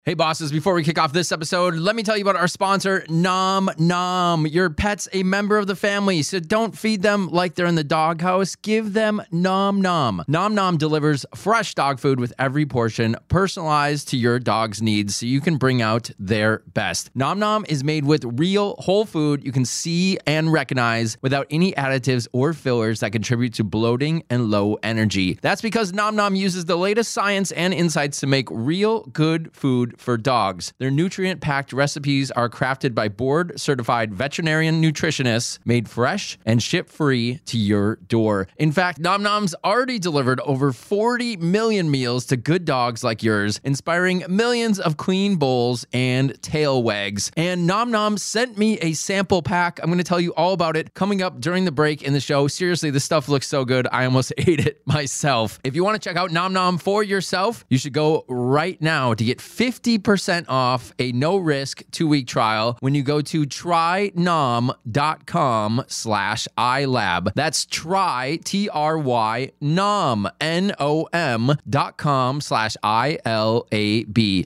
Hey bosses, before we kick off this episode, let me tell you about our sponsor, Nom Nom. Your pet's a member of the family, so don't feed them like they're in the doghouse. Give them Nom Nom. Nom Nom delivers fresh dog food with every portion, personalized to your dog's needs, so you can bring out their best. Nom Nom is made with real whole food you can see and recognize without any additives or fillers that contribute to bloating and low energy. That's because Nom Nom uses the latest science and insights to make real good food for dogs. Their nutrient-packed recipes are crafted by board-certified veterinarian nutritionists, made fresh and shipped free to your door. In fact, Nom Nom's already delivered over 40 million meals to good dogs like yours, inspiring millions of clean bowls and tail wags. And Nom Nom sent me a sample pack. I'm going to tell you all about it coming up during the break in the show. Seriously, this stuff looks so good. I almost ate it myself. If you want to check out Nom Nom for yourself, you should go right now to get 50% off a no-risk 2-week trial when you go to trynom.com/ilab. That's try, T-R-Y, nom, nom.com/ILAB.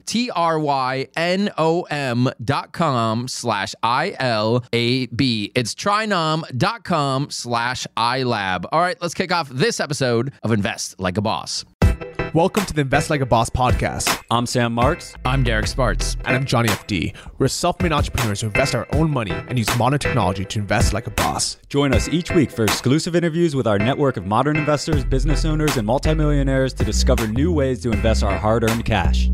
trynom.com/ILAB. It's trynom.com/ilab. All right, let's kick off this episode of Invest Like a Boss. Welcome to the Invest Like a Boss podcast. I'm Sam Marks. I'm Derek Sparts. And I'm Johnny FD. We're self-made entrepreneurs who invest our own money and use modern technology to invest like a boss. Join us each week for exclusive interviews with our network of modern investors, business owners, and multimillionaires to discover new ways to invest our hard-earned cash.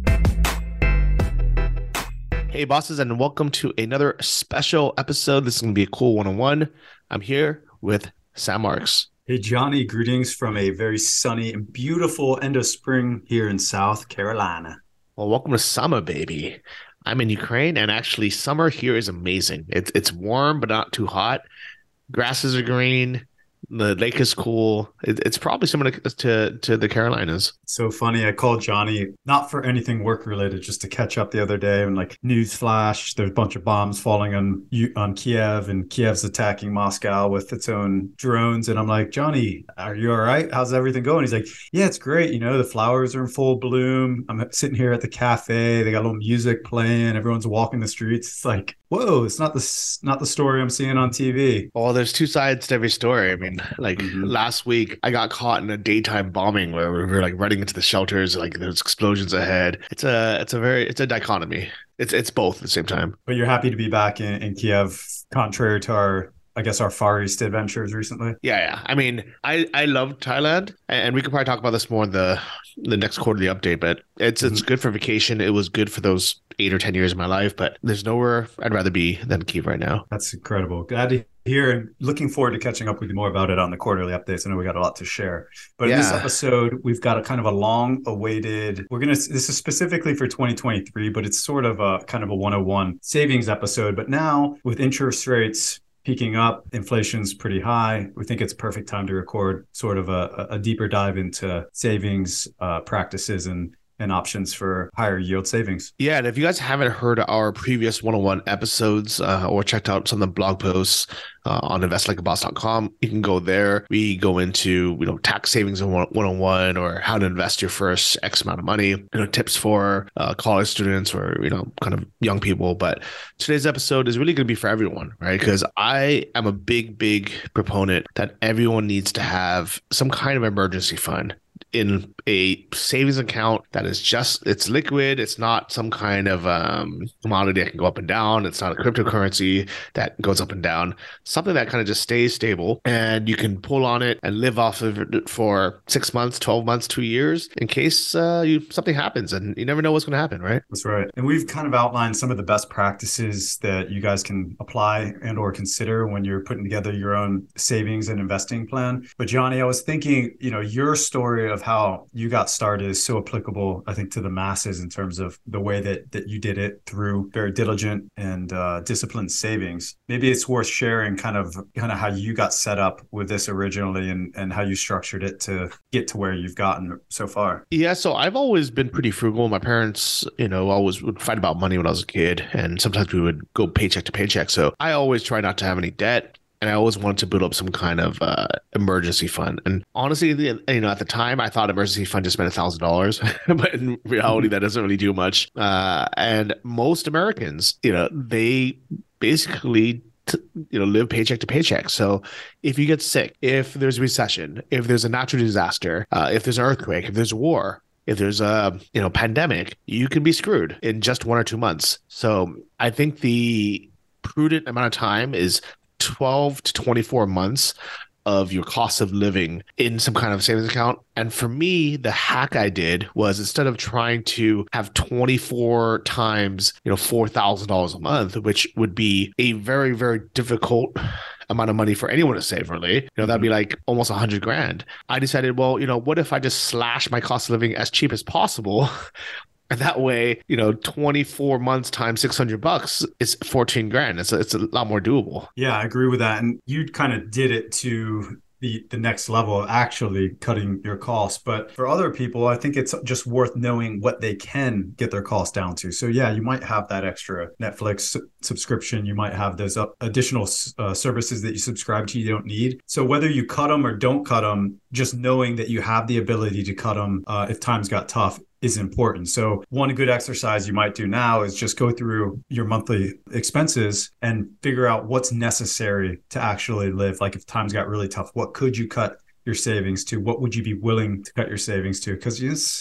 Hey bosses, and welcome to another special episode. This is going to be a cool one-on-one. I'm here with Sam Marks. Hey, Johnny, greetings from a very sunny and beautiful end of spring here in South Carolina. Well, welcome to summer, baby. I'm in Ukraine, and actually summer here is amazing. It's warm, but not too hot. Grasses are green. The lake is cool. It's probably similar to the Carolinas. So funny. I called Johnny, not for anything work related, just to catch up the other day. And like, news flash, there's a bunch of bombs falling on Kiev, and Kiev's attacking Moscow with its own drones. And I'm like, Johnny, are you all right? How's everything going? He's like, yeah, it's great. You know, the flowers are in full bloom. I'm sitting here at the cafe. They got a little music playing. Everyone's walking the streets. It's like, whoa, it's not the story I'm seeing on TV. Well, there's two sides to every story. I mean, last week I got caught in a daytime bombing where we were like running into the shelters, like there's explosions ahead. It's a dichotomy. It's both at the same time. But you're happy to be back in Kiev, contrary to our Far East adventures recently. Yeah. I mean, I love Thailand, and we could probably talk about this more in the next quarterly update, but it's good for vacation. It was good for those 8 or 10 years of my life, but there's nowhere I'd rather be than Kiev right now. That's incredible. Glad to hear, and looking forward to catching up with you more about it on the quarterly updates. I know we got a lot to share, but in this episode, we've got a kind of a long awaited, this is specifically for 2023, but it's sort of a kind of a 101 savings episode. But now with interest rates peaking up, inflation's pretty high, we think it's a perfect time to record sort of a deeper dive into savings practices and options for higher yield savings. Yeah, and if you guys haven't heard our previous 101 episodes or checked out some of the blog posts on investlikeaboss.com, you can go there. We go into, tax savings in 101 or how to invest your first X amount of money, tips for college students or, kind of young people. But today's episode is really going to be for everyone, right? Because I am a big proponent that everyone needs to have some kind of emergency fund in a savings account that is it's liquid. It's not some kind of commodity that can go up and down. It's not a cryptocurrency that goes up and down. Something that kind of just stays stable and you can pull on it and live off of it for 6 months, 12 months, 2 years in case something happens, and you never know what's going to happen, right? That's right. And we've kind of outlined some of the best practices that you guys can apply and or consider when you're putting together your own savings and investing plan. But Johnny, I was thinking, your story of how you got started is so applicable, I think, to the masses in terms of the way that you did it through very diligent and disciplined savings. Maybe it's worth sharing kind of how you got set up with this originally and how you structured it to get to where you've gotten so far. Yeah, so I've always been pretty frugal. My parents, always would fight about money when I was a kid, and sometimes we would go paycheck to paycheck. So I always try not to have any debt. and I always wanted to build up some kind of emergency fund. And honestly, at the time, I thought emergency fund just meant $1,000, but in reality, that doesn't really do much. And most Americans, they basically live paycheck to paycheck. So if you get sick, if there's a recession, if there's a natural disaster, if there's an earthquake, if there's a war, if there's a pandemic, you can be screwed in just 1 or 2 months. So I think the prudent amount of time is 12 to 24 months of your cost of living in some kind of savings account. And for me, the hack I did was, instead of trying to have 24 times, $4,000 a month, which would be a very, very difficult amount of money for anyone to save, really, that'd be like almost $100,000. I decided, well, what if I just slash my cost of living as cheap as possible? And that way, 24 months times $600 is $14,000. It's a lot more doable. Yeah, I agree with that. And you kind of did it to the next level of actually cutting your costs. But for other people, I think it's just worth knowing what they can get their costs down to. So yeah, you might have that extra Netflix subscription. You might have those additional services that you subscribe to you don't need. So whether you cut them or don't cut them, just knowing that you have the ability to cut them if times got tough is important. So one good exercise you might do now is just go through your monthly expenses and figure out what's necessary to actually live. Like if times got really tough, what could you cut your savings to? What would you be willing to cut your savings to? Because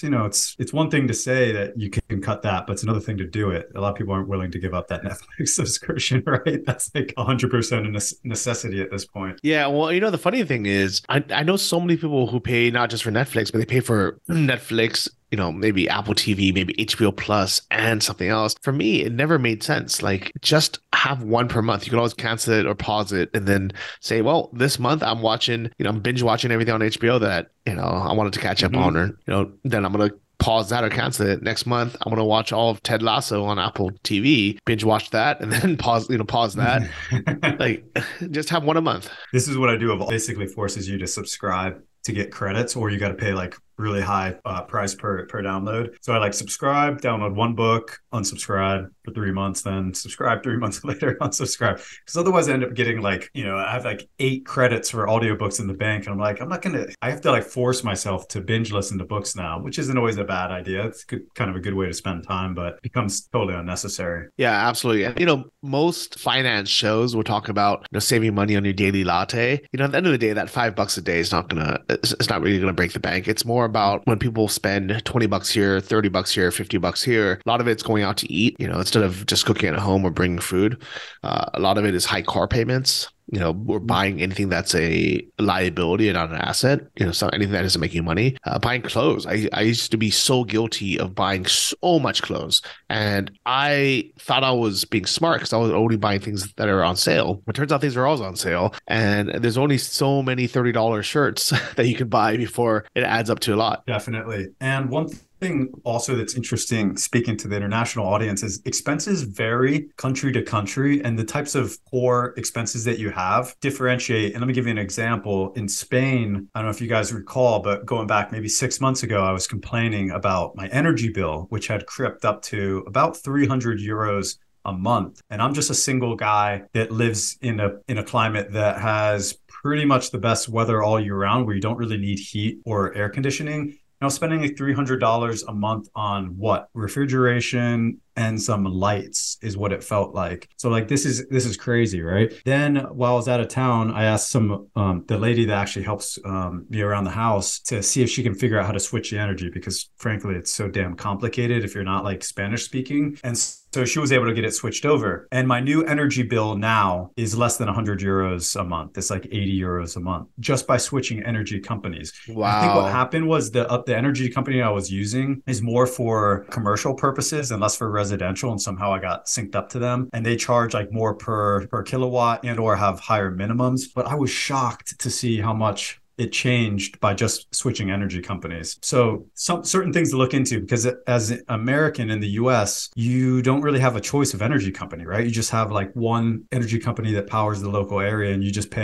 it's one thing to say that you can cut that, but it's another thing to do it. A lot of people aren't willing to give up that Netflix subscription, right? That's like 100% a necessity at this point. Yeah, well, the funny thing is, I know so many people who pay not just for Netflix, but they pay for Netflix, maybe Apple TV, maybe HBO Plus, and something else. For me, it never made sense. Like, just have one per month. You can always cancel it or pause it, and then say, well, this month I'm watching, I'm binge watching everything on HBO that, I wanted to catch up on, or, then I'm going to pause that or cancel it. Next month, I'm going to watch all of Ted Lasso on Apple TV, binge watch that, and then pause that. Like, just have one a month. This is what I do. It basically forces you to subscribe to get credits, or you got to pay like really high price per download. So I like subscribe, download one book, unsubscribe for 3 months, then subscribe 3 months later, unsubscribe. Because otherwise I end up getting like, I have like 8 credits for audiobooks in the bank. And I'm like, I have to like force myself to binge listen to books now, which isn't always a bad idea. It's kind of a good way to spend time, but it becomes totally unnecessary. Yeah, absolutely. And, most finance shows will talk about, saving money on your daily latte. At the end of the day, that $5 a day is it's not really going to break the bank. It's more about when people spend $20 here, $30 here, $50 here. A lot of it's going out to eat, instead of just cooking at home or bringing food. A lot of it is high car payments. We're buying anything that's a liability and not an asset, so anything that isn't making money. Buying clothes. I used to be so guilty of buying so much clothes. And I thought I was being smart because I was only buying things that are on sale. But it turns out things are always on sale. And there's only so many $30 shirts that you can buy before it adds up to a lot. Definitely. And one thing also that's interesting, speaking to the international audience, is expenses vary country to country, and the types of core expenses that you have differentiate. And let me give you an example. In Spain, I don't know if you guys recall, but going back maybe 6 months ago, I was complaining about my energy bill, which had crept up to about 300 euros a month. And I'm just a single guy that lives in a climate that has pretty much the best weather all year round, where you don't really need heat or air conditioning. Spending like $300 a month on what? Refrigeration and some lights is what it felt like. So like, this is crazy, right? Then while I was out of town, I asked the lady that actually helps me around the house to see if she can figure out how to switch the energy, because frankly, it's so damn complicated if you're not like Spanish speaking. And so she was able to get it switched over. And my new energy bill now is less than 100 euros a month. It's like 80 euros a month just by switching energy companies. Wow. I think what happened was the energy company I was using is more for commercial purposes and less for residential. And somehow I got synced up to them, and they charge like more per kilowatt and or have higher minimums. But I was shocked to see how much it changed by just switching energy companies. So some certain things to look into, because as an American in the US, you don't really have a choice of energy company, right? You just have like one energy company that powers the local area, and you just pay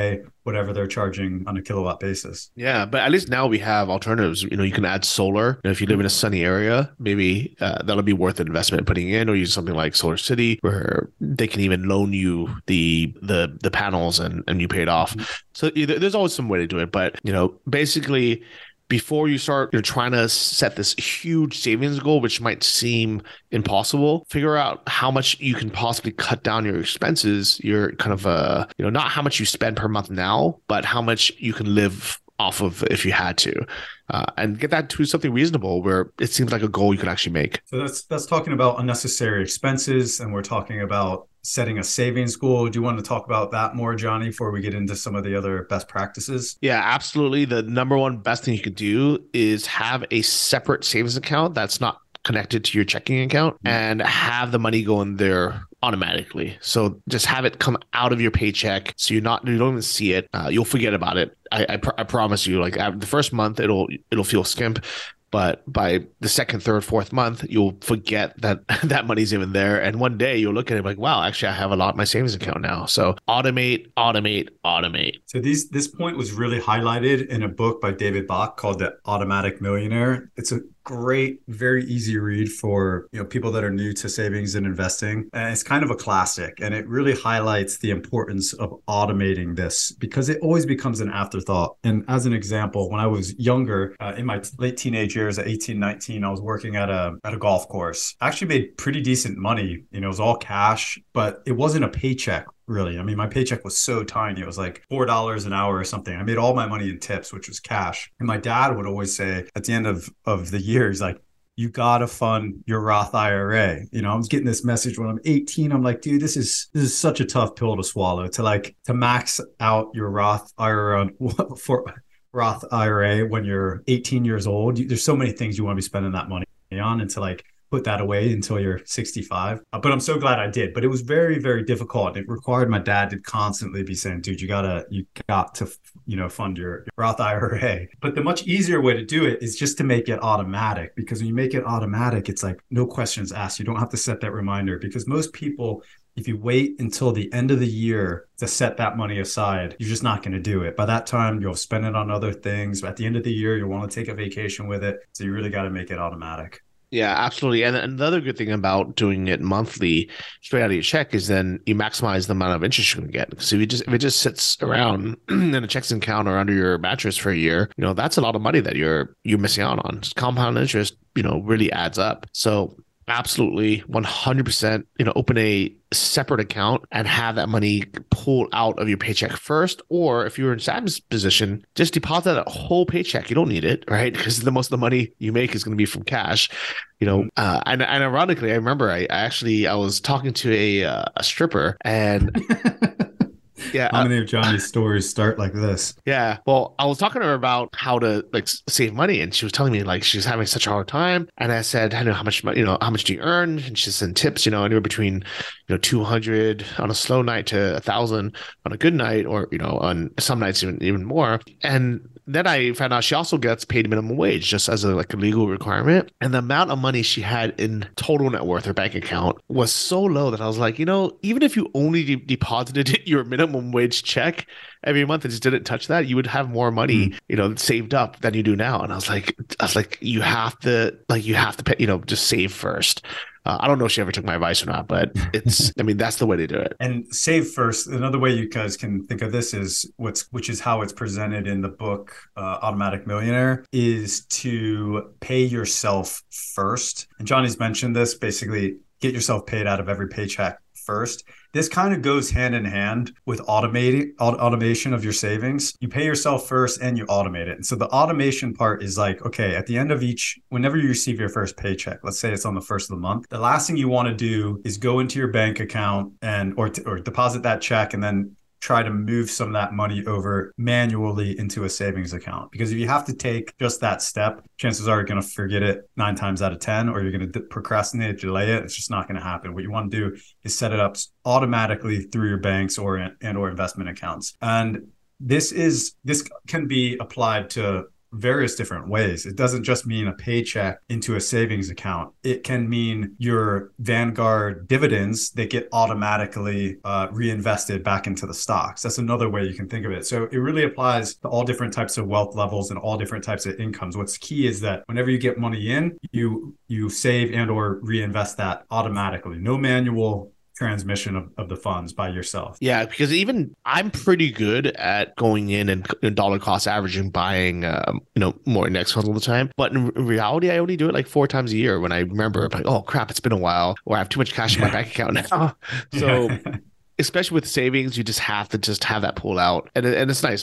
whatever they're charging on a kilowatt basis. Yeah, but at least now we have alternatives. You can add solar. If you live in a sunny area, maybe that'll be worth an investment putting in, or use something like Solar City, where they can even loan you the panels and you pay it off. So there's always some way to do it. But basically, before you start trying to set this huge savings goal, which might seem impossible, figure out how much you can possibly cut down your expenses. Your kind of not how much you spend per month now, but how much you can live off of if you had to, and get that to something reasonable where it seems like a goal you can actually make. So that's talking about unnecessary expenses, and we're talking about setting a savings goal. Do you want to talk about that more, Johnny, before we get into some of the other best practices? Yeah, absolutely. The number one best thing you can do is have a separate savings account that's not connected to your checking account, and have the money go in there automatically. So just have it come out of your paycheck, so you don't even see it. You'll forget about it. I promise you. Like the first month, it'll feel skimp. But by the second, third, fourth month, you'll forget that that money's even there. And one day you'll look at it like, wow, actually, I have a lot in my savings account now. So automate. So this point was really highlighted in a book by David Bach called The Automatic Millionaire. It's a great, very easy read for people that are new to savings and investing. And it's kind of a classic, and it really highlights the importance of automating this because it always becomes an afterthought. And as an example, when I was younger, in my late teenage years at 18, 19, I was working at a golf course. I actually made pretty decent money. It was all cash, but it wasn't a paycheck. Really. I mean, my paycheck was so tiny. It was like $4 an hour or something. I made all my money in tips, which was cash. And my dad would always say at the end of the year, he's like, you got to fund your Roth IRA. I was getting this message when I'm 18. I'm like, dude, this is such a tough pill to swallow to max out your Roth IRA for Roth IRA when you're 18 years old. There's so many things you want to be spending that money on, and to put that away until you're 65. But I'm so glad I did. But it was very, very difficult. It required my dad to constantly be saying, dude, you got to fund your Roth IRA. But the much easier way to do it is just to make it automatic, because when you make it automatic, it's like no questions asked. You don't have to set that reminder, because most people, if you wait until the end of the year to set that money aside, you're just not going to do it. By that time, you'll spend it on other things. At the end of the year, you'll want to take a vacation with it. So you really got to make it automatic. Yeah, absolutely. And another good thing about doing it monthly straight out of your check is then you maximize the amount of interest you can get. Because if it just sits around in a checking account or under your mattress for a year, that's a lot of money that you're missing out on. Just compound interest, really adds up. So absolutely 100%, open a separate account and have that money pulled out of your paycheck first. Or if you're in Sam's position, just deposit that whole paycheck. You don't need it, right? Because most of the money you make is going to be from cash, and ironically, I remember I was talking to a stripper, and yeah. How many of Johnny's stories start like this? Yeah. Well, I was talking to her about how to save money, and she was telling me she's having such a hard time. And I said, I know how much do you earn? And she said tips, anywhere between 200 on a slow night to 1,000 on a good night, or on some nights even more. And then I found out she also gets paid minimum wage just as a legal requirement. And the amount of money she had in total net worth, her bank account, was so low that I was like, even if you only deposited your minimum wage check every month and just didn't touch that, you would have more money, saved up than you do now. And I was like, you have to pay, just save first. I don't know if she ever took my advice or not, but that's the way to do it. And save first. Another way you guys can think of this is which is how it's presented in the book, Automatic Millionaire, is to pay yourself first. And Johnny's mentioned this, basically get yourself paid out of every paycheck first. This kind of goes hand in hand with automation of your savings. You pay yourself first and you automate it. And so the automation part is okay, at the end of whenever you receive your first paycheck, let's say it's on the first of the month, the last thing you want to do is go into your bank account or deposit that check and then try to move some of that money over manually into a savings account. Because if you have to take just that step, chances are you're going to forget it 9 times out of 10, or you're going to procrastinate, delay it. It's just not going to happen. What you want to do is set it up automatically through your banks or investment accounts. And this can be applied to various different ways. It doesn't just mean a paycheck into a savings account. It can mean your Vanguard dividends that get automatically reinvested back into the stocks. That's another way you can think of it. So it really applies to all different types of wealth levels and all different types of incomes. What's key is that whenever you get money in, you save and or reinvest that automatically. No manual transmission of the funds by yourself. Yeah, because even I'm pretty good at going in and dollar cost averaging, buying, more index funds all the time. But in reality, I only do it like 4 times a year when I remember, I'm like, oh crap, it's been a while, or I have too much cash in my bank account now. So especially with savings, you just have to just have that pull out. And it's nice.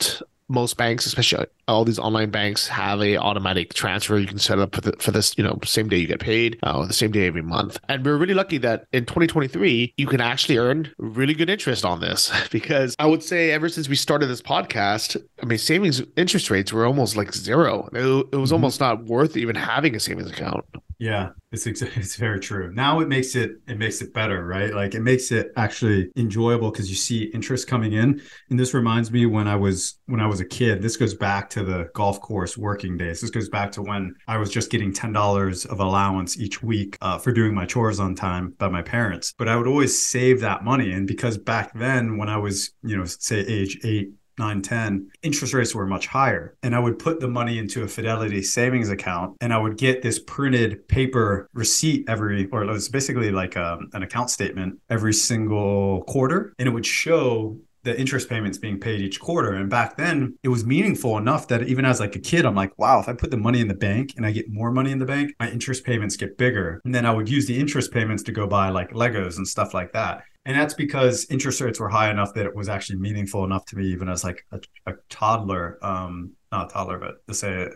Most banks, especially all these online banks, have a automatic transfer you can set up for this, same day you get paid, or the same day every month. And we're really lucky that in 2023, you can actually earn really good interest on this, because I would say ever since we started this podcast, I mean, savings interest rates were almost like zero. It was almost not worth even having a savings account. Yeah, it's very true. Now it makes it better, right? Like it makes it actually enjoyable because you see interest coming in. And this reminds me when I was a kid. This goes back to the golf course working days. This goes back to when I was just getting $10 of allowance each week for doing my chores on time by my parents. But I would always save that money. And because back then when I was, say age 8, 9, 10, interest rates were much higher. And I would put the money into a Fidelity savings account and I would get this printed paper receipt it was basically like an account statement every single quarter. And it would show the interest payments being paid each quarter. And back then it was meaningful enough that even as like a kid, I'm like, wow, if I put the money in the bank and I get more money in the bank, my interest payments get bigger. And then I would use the interest payments to go buy like Legos and stuff like that. And that's because interest rates were high enough that it was actually meaningful enough to me, even as like a toddler, not a toddler, but to say,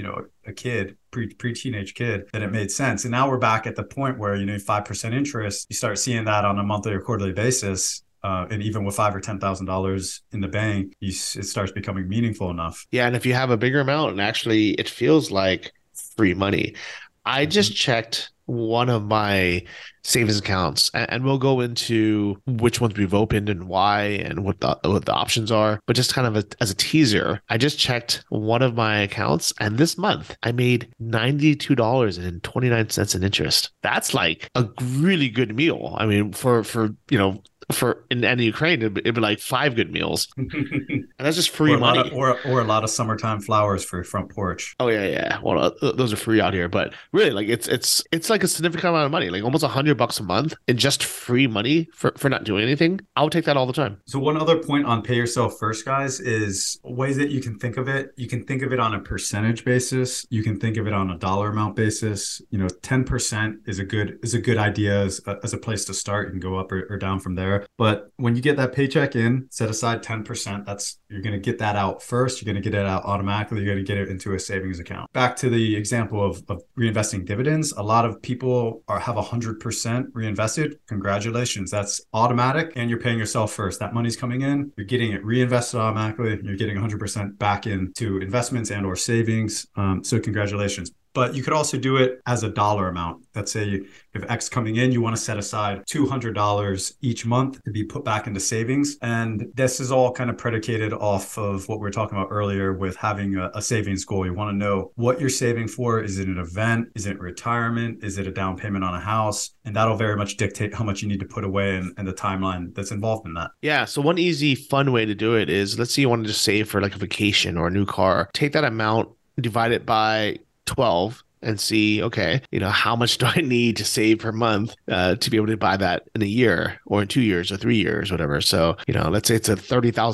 a kid, pre-teenage kid, that it made sense. And now we're back at the point where, 5% interest, you start seeing that on a monthly or quarterly basis. And even with $5,000 or $10,000 in the bank, it starts becoming meaningful enough. Yeah. And if you have a bigger amount, and actually it feels like free money. I just checked one of my savings accounts, and we'll go into which ones we've opened and why and what the options are. But just kind of as a teaser, I just checked one of my accounts, and this month I made $92.29 in interest. That's like a really good meal. I mean, for in Ukraine, it'd be like 5 good meals, and that's just free money. Or a lot of summertime flowers for your front porch. Oh yeah. Well, those are free out here, but really, like it's like a significant amount of money, like almost $100 a month in just free money for not doing anything. I'll take that all the time. So one other point on pay yourself first, guys, is ways that you can think of it. You can think of it on a percentage basis. You can think of it on a dollar amount basis. 10% is a good idea as a place to start. You can go up or down from there. But when you get that paycheck in, set aside 10%. You're going to get that out first. You're going to get it out automatically. You're going to get it into a savings account. Back to the example of reinvesting dividends. A lot of people have 100% reinvested. Congratulations. That's automatic. And you're paying yourself first. That money's coming in. You're getting it reinvested automatically. You're getting 100% back into investments and or savings. So congratulations. But you could also do it as a dollar amount. Let's say you have X coming in, you want to set aside $200 each month to be put back into savings. And this is all kind of predicated off of what we were talking about earlier with having a savings goal. You want to know what you're saving for. Is it an event? Is it retirement? Is it a down payment on a house? And that'll very much dictate how much you need to put away and the timeline that's involved in that. Yeah. So one easy, fun way to do it is, let's say you want to just save for like a vacation or a new car. Take that amount, divide it by 12 and see, okay, how much do I need to save per month to be able to buy that in a year or in 2 years or 3 years, whatever. So, let's say it's a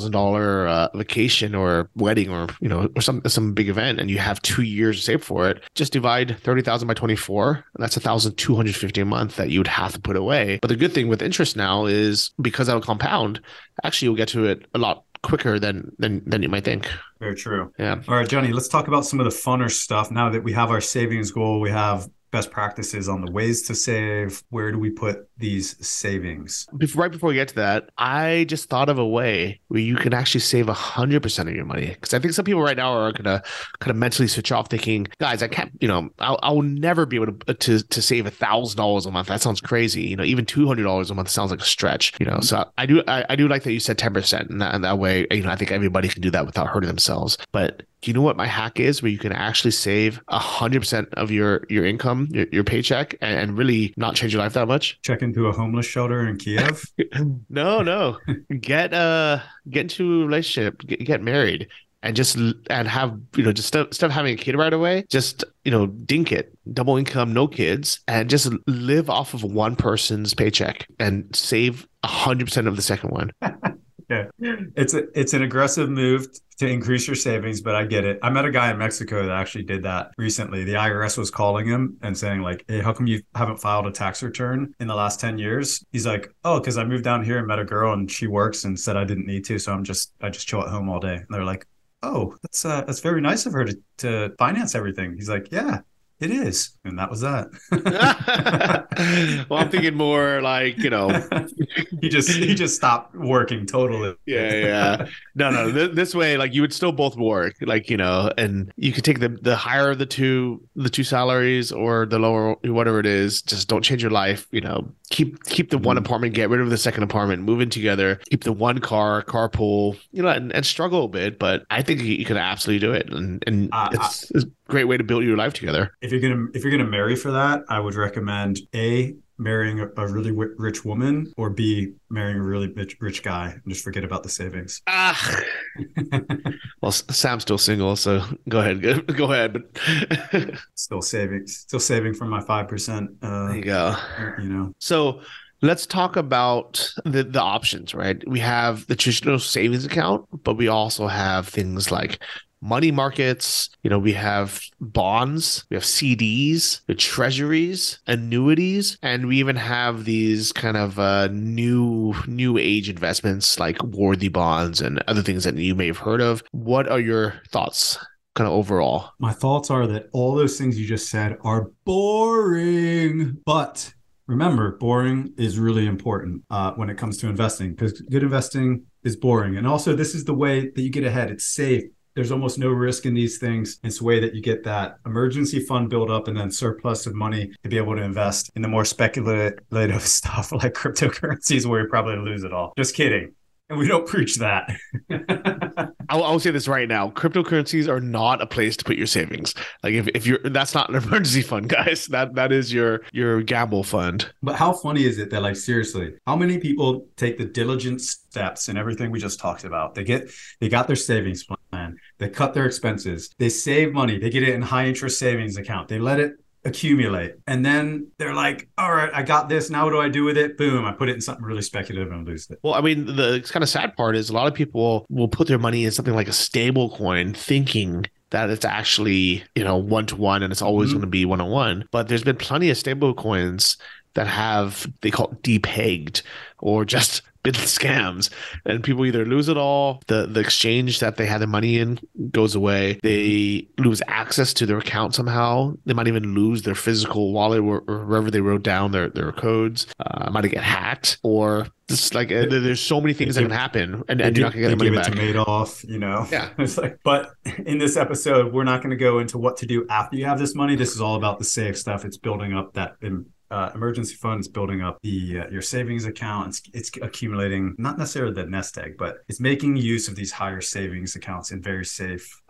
$30,000 vacation or wedding or some big event, and you have 2 years to save for it. Just divide 30,000 by 24. And that's $1,250 a month that you would have to put away. But the good thing with interest now is, because that'll compound, actually you'll get to it a lot quicker than you might think. Very true. Yeah. All right, Johnny, let's talk about some of the funner stuff. Now that we have our savings goal, we have best practices on the ways to save. Where do we put these savings? Right before we get to that, I just thought of a way where you can actually save 100% of your money. Because I think some people right now are going to kind of mentally switch off thinking, guys, I can't, I will never be able to save $1,000 a month. That sounds crazy. Even $200 a month sounds like a stretch, So I do like that you said 10%. And that way, I think everybody can do that without hurting themselves. But Do you know what my hack is where you can actually save 100% of your income, your paycheck, and really not change your life that much? Check into a homeless shelter in Kiev. No. Get into a relationship, get married, and have, just instead of having a kid right away, just, dink it, double income, no kids, and just live off of one person's paycheck and save 100% of the second one. Yeah, it's an aggressive move to increase your savings, but I get it. I met a guy in Mexico that actually did that recently. The IRS was calling him and saying like, "Hey, how come you haven't filed a tax return in the last 10 years?" He's like, "Oh, because I moved down here and met a girl and she works and said I didn't need to, so I just chill at home all day." And they're like, "Oh, that's very nice of her to finance everything." He's like, "Yeah, it is." And that was that. Well, I'm thinking more like, he just stopped working totally. Yeah. No. This way, like, you would still both work, like, and you could take the higher of the two salaries or the lower, whatever it is. Just don't change your life. Keep the one apartment, get rid of the second apartment, move in together, keep the one carpool, and struggle a bit. But I think you can absolutely do it, and it's a great way to build your life together. If you're gonna marry for that, I would recommend A, marrying a really rich woman, or B, marrying a really rich guy and just forget about the savings. Well, Sam's still single, so go ahead. But still saving from my 5%. There you go. So let's talk about the options, right? We have the traditional savings account, but we also have things like money markets, we have bonds, we have CDs, the treasuries, annuities, and we even have these kind of new age investments like worthy bonds and other things that you may have heard of. What are your thoughts kind of overall? My thoughts are that all those things you just said are boring, but remember, boring is really important when it comes to investing, because good investing is boring. And also, this is the way that you get ahead. It's safe. There's almost no risk in these things. It's the way that you get that emergency fund build up and then surplus of money to be able to invest in the more speculative stuff like cryptocurrencies where you probably lose it all. Just kidding. And we don't preach that. I'll say this right now. Cryptocurrencies are not a place to put your savings. Like if you're, that's not an emergency fund, guys. That is your gamble fund. But how funny is it that, like, seriously, how many people take the diligent steps and everything we just talked about? They got their savings plan. They cut their expenses. They save money. They get it in high interest savings account. They let it accumulate. And then they're like, all right, I got this. Now what do I do with it? Boom, I put it in something really speculative and lose it. Well, I mean, the kind of sad part is a lot of people will put their money in something like a stable coin thinking that it's actually, one-to-one and it's always going to be one-on-one. But there's been plenty of stable coins that they call it depegged or just been scams, and people either lose it all, the exchange that they had their money in goes away, they lose access to their account somehow, they might even lose their physical wallet or wherever they wrote down their codes, might get hacked, or just like there's so many things that can happen, and you're not gonna get the money back. Give it to Madoff, Yeah. It's like, but in this episode, we're not going to go into what to do after you have this money. This is all about the safe stuff. It's building up that emergency funds, building up your savings account. It's accumulating, not necessarily the nest egg, but it's making use of these higher savings accounts in very safe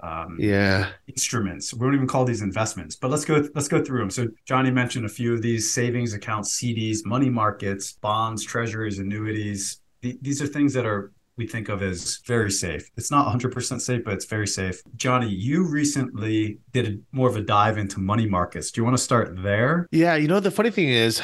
instruments. We don't even call these investments, but let's go through them. So Johnny mentioned a few of these: savings accounts, CDs, money markets, bonds, treasuries, annuities. These are things that we think of as very safe. It's not 100% safe, but it's very safe. Johnny, you recently did more of a dive into money markets. Do you want to start there? Yeah, the funny thing is,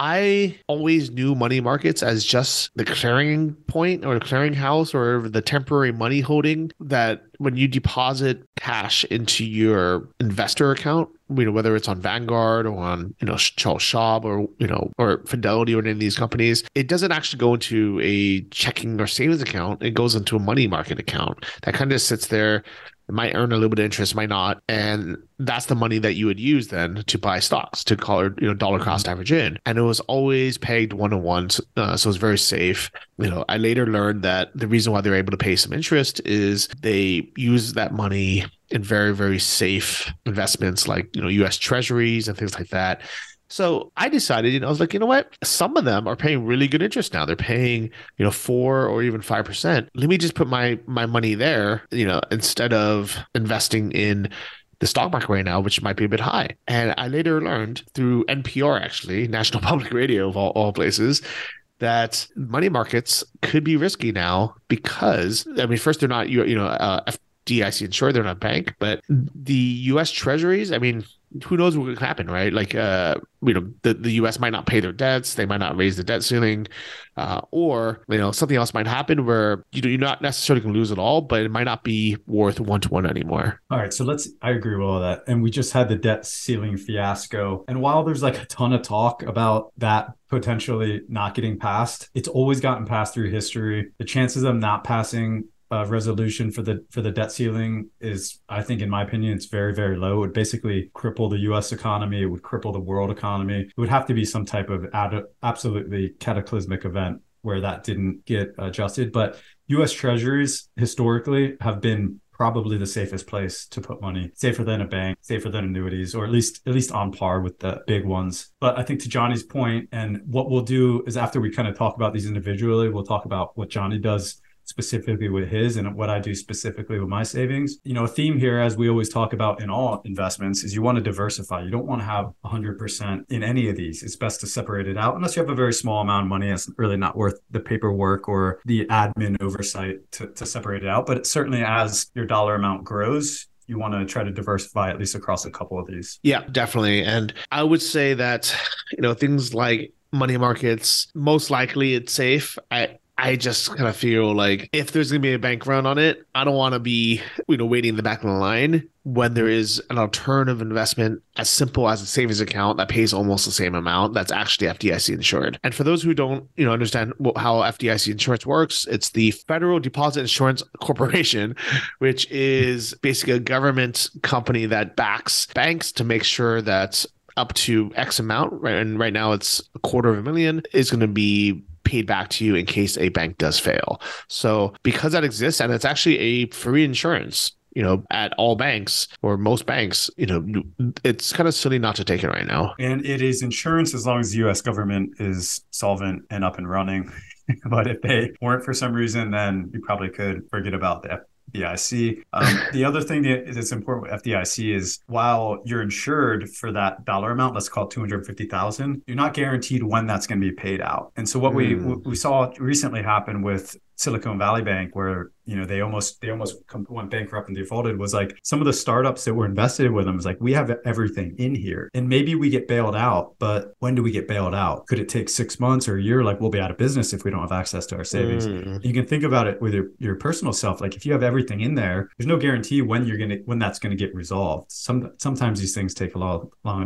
I always knew money markets as just the clearing point or the clearing house or the temporary money holding that when you deposit cash into your investor account, whether it's on Vanguard or on, Charles Schwab or Fidelity or any of these companies, it doesn't actually go into a checking or savings account. It goes into a money market account that kind of sits there. It might earn a little bit of interest, might not. And that's the money that you would use then to buy stocks, to call it, dollar cost average in. And it was always pegged 1-to-1. So it's very safe. I later learned that the reason why they're able to pay some interest is they use that money in very, very safe investments like, US treasuries and things like that. So I decided, I was like, you know what? Some of them are paying really good interest now. They're paying, 4 or even 5%. Let me just put my money there, instead of investing in the stock market right now, which might be a bit high. And I later learned through NPR, actually, National Public Radio of all places, that money markets could be risky now because, first, they're not, FDIC insured, they're not a bank, but the US Treasuries, who knows what could happen, right? Like, the US might not pay their debts. They might not raise the debt ceiling, or, something else might happen where you're not necessarily going to lose it all, but it might not be worth 1-to-1 anymore. All right. So I agree with all that. And we just had the debt ceiling fiasco. And while there's like a ton of talk about that potentially not getting passed, it's always gotten passed through history. The chances of not passing resolution for the debt ceiling is, I think, in my opinion, it's very, very low. It would basically cripple the US economy. It would cripple the world economy. It would have to be some type of absolutely cataclysmic event where that didn't get adjusted. But US Treasuries historically have been probably the safest place to put money, safer than a bank, safer than annuities, or at least on par with the big ones. But I think to Johnny's point, and what we'll do is after we kind of talk about these individually, we'll talk about what Johnny does specifically with his and what I do specifically with my savings. A theme here, as we always talk about in all investments, is you want to diversify. You don't want to have 100% in any of these. It's best to separate it out unless you have a very small amount of money. It's really not worth the paperwork or the admin oversight to separate it out. But certainly as your dollar amount grows, you want to try to diversify at least across a couple of these. Yeah, definitely. And I would say that, things like money markets, most likely it's safe. I just kind of feel like if there's going to be a bank run on it, I don't want to be, waiting in the back of the line when there is an alternative investment as simple as a savings account that pays almost the same amount that's actually FDIC insured. And for those who don't, understand how FDIC insurance works, it's the Federal Deposit Insurance Corporation, which is basically a government company that backs banks to make sure that up to X amount, right? And right now it's $250,000 is going to be paid back to you in case a bank does fail. So because that exists, and it's actually a free insurance, at all banks or most banks, it's kind of silly not to take it right now. And it is insurance as long as the US government is solvent and up and running. But if they weren't for some reason, then you probably could forget about the FDIC. The other thing that's important with FDIC is while you're insured for that dollar amount, let's call it $250,000, you're not guaranteed when that's going to be paid out. And so what we saw recently happen with Silicon Valley Bank, where they almost went bankrupt and defaulted, was like some of the startups that were invested with them was like, we have everything in here and maybe we get bailed out, but when do we get bailed out? Could it take 6 months or a year? Like, we'll be out of business if we don't have access to our savings. You can think about it with your personal self. Like, if you have everything in there, there's no guarantee when that's going to get resolved. Sometimes these things take a lot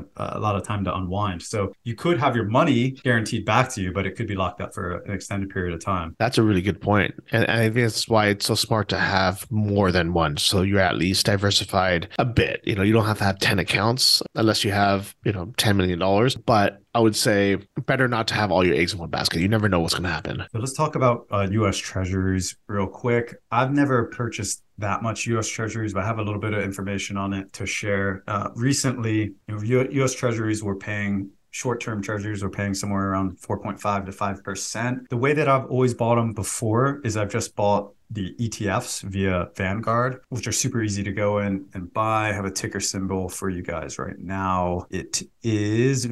of time to unwind. So you could have your money guaranteed back to you, but it could be locked up for an extended period of time. That's a really good point. And I think that's why it's so smart to have more than one. So you're at least diversified a bit. You don't have to have 10 accounts unless you have, $10 million. But I would say better not to have all your eggs in one basket. You never know what's going to happen. So let's talk about U.S. Treasuries real quick. I've never purchased that much U.S. Treasuries, but I have a little bit of information on it to share. Recently, U.S. Treasuries were paying short-term treasuries are paying somewhere around 4.5 to 5%. The way that I've always bought them before is I've just bought the ETFs via Vanguard, which are super easy to go in and buy. I have a ticker symbol for you guys right now. It is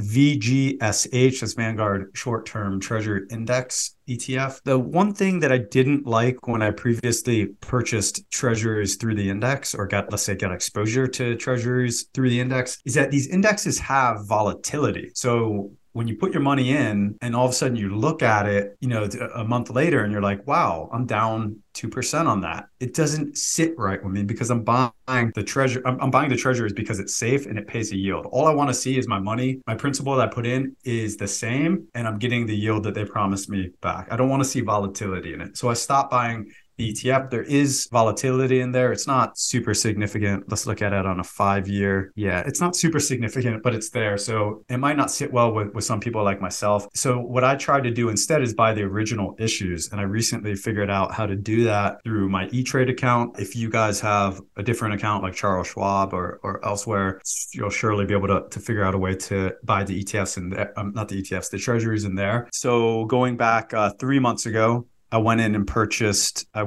VGSH, that's Vanguard Short-Term Treasury Index ETF. The one thing that I didn't like when I previously purchased treasuries through the index or got exposure to treasuries through the index is that these indexes have volatility. So when you put your money in and all of a sudden you look at it, a month later and you're like, wow, I'm down 2% on that. It doesn't sit right with me because I'm buying the treasury. I'm buying the treasuries because it's safe and it pays a yield. All I want to see is my money, my principal that I put in is the same and I'm getting the yield that they promised me back. I don't want to see volatility in it. So I stopped buying the ETF. There is volatility in there. It's not super significant. Let's look at it on a 5-year. Yeah, it's not super significant, but it's there. So it might not sit well with some people like myself. So what I tried to do instead is buy the original issues. And I recently figured out how to do that through my E-Trade account. If you guys have a different account like Charles Schwab or elsewhere, you'll surely be able to figure out a way to buy the ETFs and not the ETFs, the treasuries in there. So going back 3 months ago, I went in and purchased how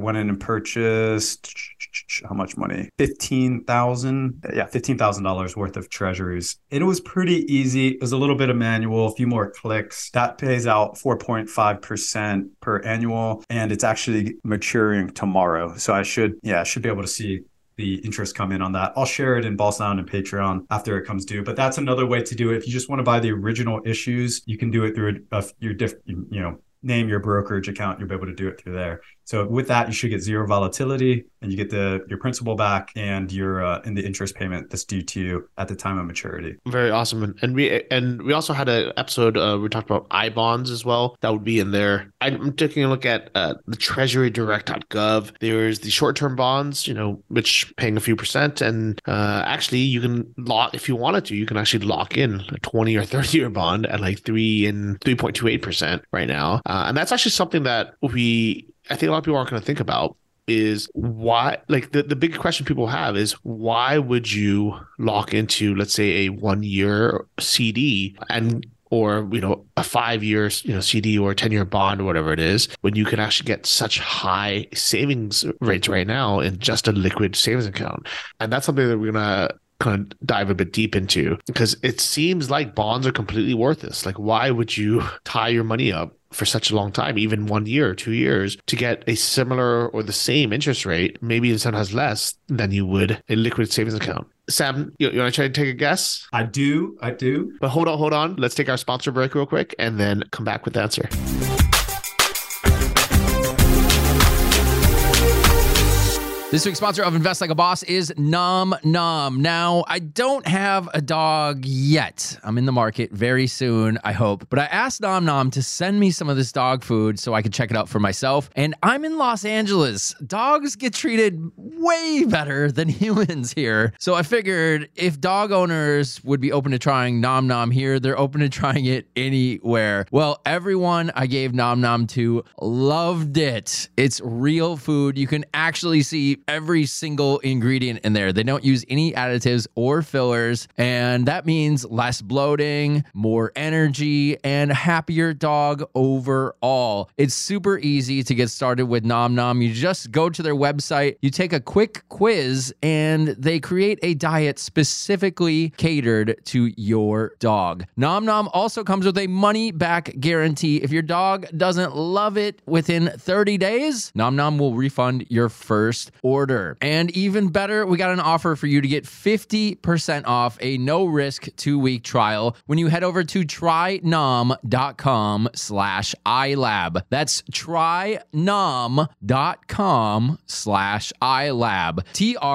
much money? $15,000 worth of treasuries. It was pretty easy. It was a little bit of manual, a few more clicks. That pays out 4.5% per annual, and it's actually maturing tomorrow. So I should be able to see the interest come in on that. I'll share it in Ball Sound and Patreon after it comes due, but that's another way to do it. If you just want to buy the original issues, you can do it through name your brokerage account. You'll be able to do it through there. So with that, you should get zero volatility, and you get your principal back and your in the interest payment that's due to you at the time of maturity. Very awesome. And we also had an episode we talked about I-bonds as well. That would be in there. I'm taking a look at the treasurydirect.gov. There's the short-term bonds, which paying a few percent, and actually you can lock, if you wanted to, you can actually lock in a 20 or 30-year bond at like 3.28% right now. And that's actually something that I think a lot of people aren't going to think about, is why, like the big question people have is, why would you lock into, let's say, a 1-year CD or a 5-year CD or a 10-year bond or whatever it is, when you can actually get such high savings rates right now in just a liquid savings account? And that's something that we're going to kind of dive a bit deep into, because it seems like bonds are completely worthless. Like, why would you tie your money up for such a long time, even 1 year or 2 years, to get a similar or the same interest rate, maybe it has less than you would a liquid savings account? Sam, you want to try to take a guess? I do. But hold on. Let's take our sponsor break real quick and then come back with the answer. This week's sponsor of Invest Like a Boss is Nom Nom. Now, I don't have a dog yet. I'm in the market very soon, I hope. But I asked Nom Nom to send me some of this dog food so I could check it out for myself. And I'm in Los Angeles. Dogs get treated way better than humans here. So I figured if dog owners would be open to trying Nom Nom here, they're open to trying it anywhere. Well, everyone I gave Nom Nom to loved it. It's real food. You can actually see every single ingredient in there. They don't use any additives or fillers, and that means less bloating, more energy, and a happier dog overall. It's super easy to get started with Nom Nom. You just go to their website, you take a quick quiz, and they create a diet specifically catered to your dog. Nom Nom also comes with a money-back guarantee. If your dog doesn't love it within 30 days, Nom Nom will refund your first order. And even better, we got an offer for you to get 50% off a no-risk 2-week trial when you head over to trynom.com/iLab. That's trynom.com/iLab.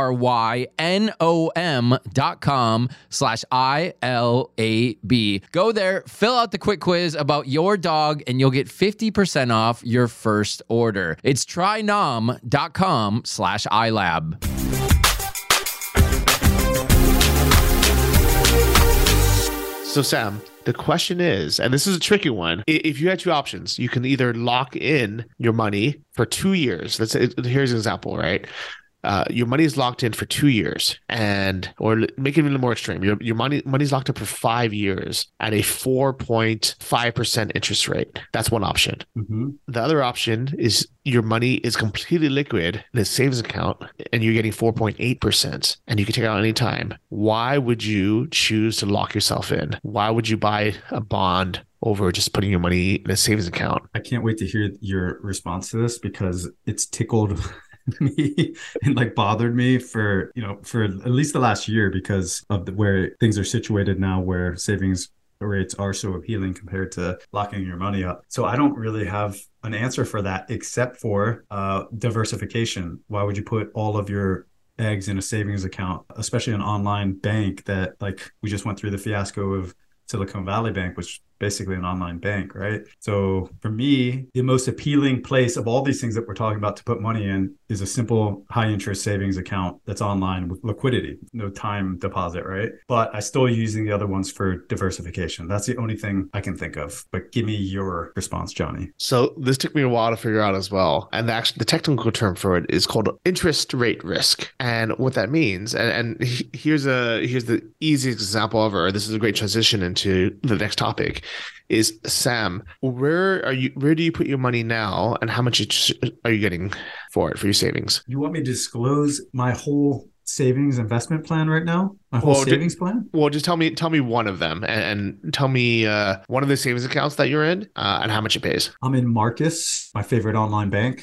trynom.com/ILAB. Go there, fill out the quick quiz about your dog, and you'll get 50% off your first order. It's trynom.com/iLab. So Sam, the question is, and this is a tricky one, if you had two options, you can either lock in your money for 2 years. Here's an example, right? Your money is locked in for 2 years, or make it a little more extreme. Your money's locked up for 5 years at a 4.5% interest rate. That's one option. Mm-hmm. The other option is your money is completely liquid in a savings account, and you're getting 4.8%, and you can take it out anytime. Why would you choose to lock yourself in? Why would you buy a bond over just putting your money in a savings account? I can't wait to hear your response to this, because it's tickled me and bothered me for at least the last year, because of where things are situated now, where savings rates are so appealing compared to locking your money up. So I don't really have an answer for that, except for diversification. Why would you put all of your eggs in a savings account, especially an online bank that, like, we just went through the fiasco of Silicon Valley Bank, which basically an online bank, right? So for me, the most appealing place of all these things that we're talking about to put money in is a simple high interest savings account that's online with liquidity, no time deposit, right? But I still using the other ones for diversification. That's the only thing I can think of. But give me your response, Johnny. So this took me a while to figure out as well. And actually, the technical term for it is called interest rate risk. And what that means, here's the easiest example ever. This is a great transition into the next topic. Is Sam, where do you put your money now, and how much are you getting for your savings? You want me to disclose my whole savings investment plan right now? My whole savings plan? Well, just tell me one of them, and tell me one of the savings accounts that you're in, and how much it pays. I'm in Marcus, my favorite online bank.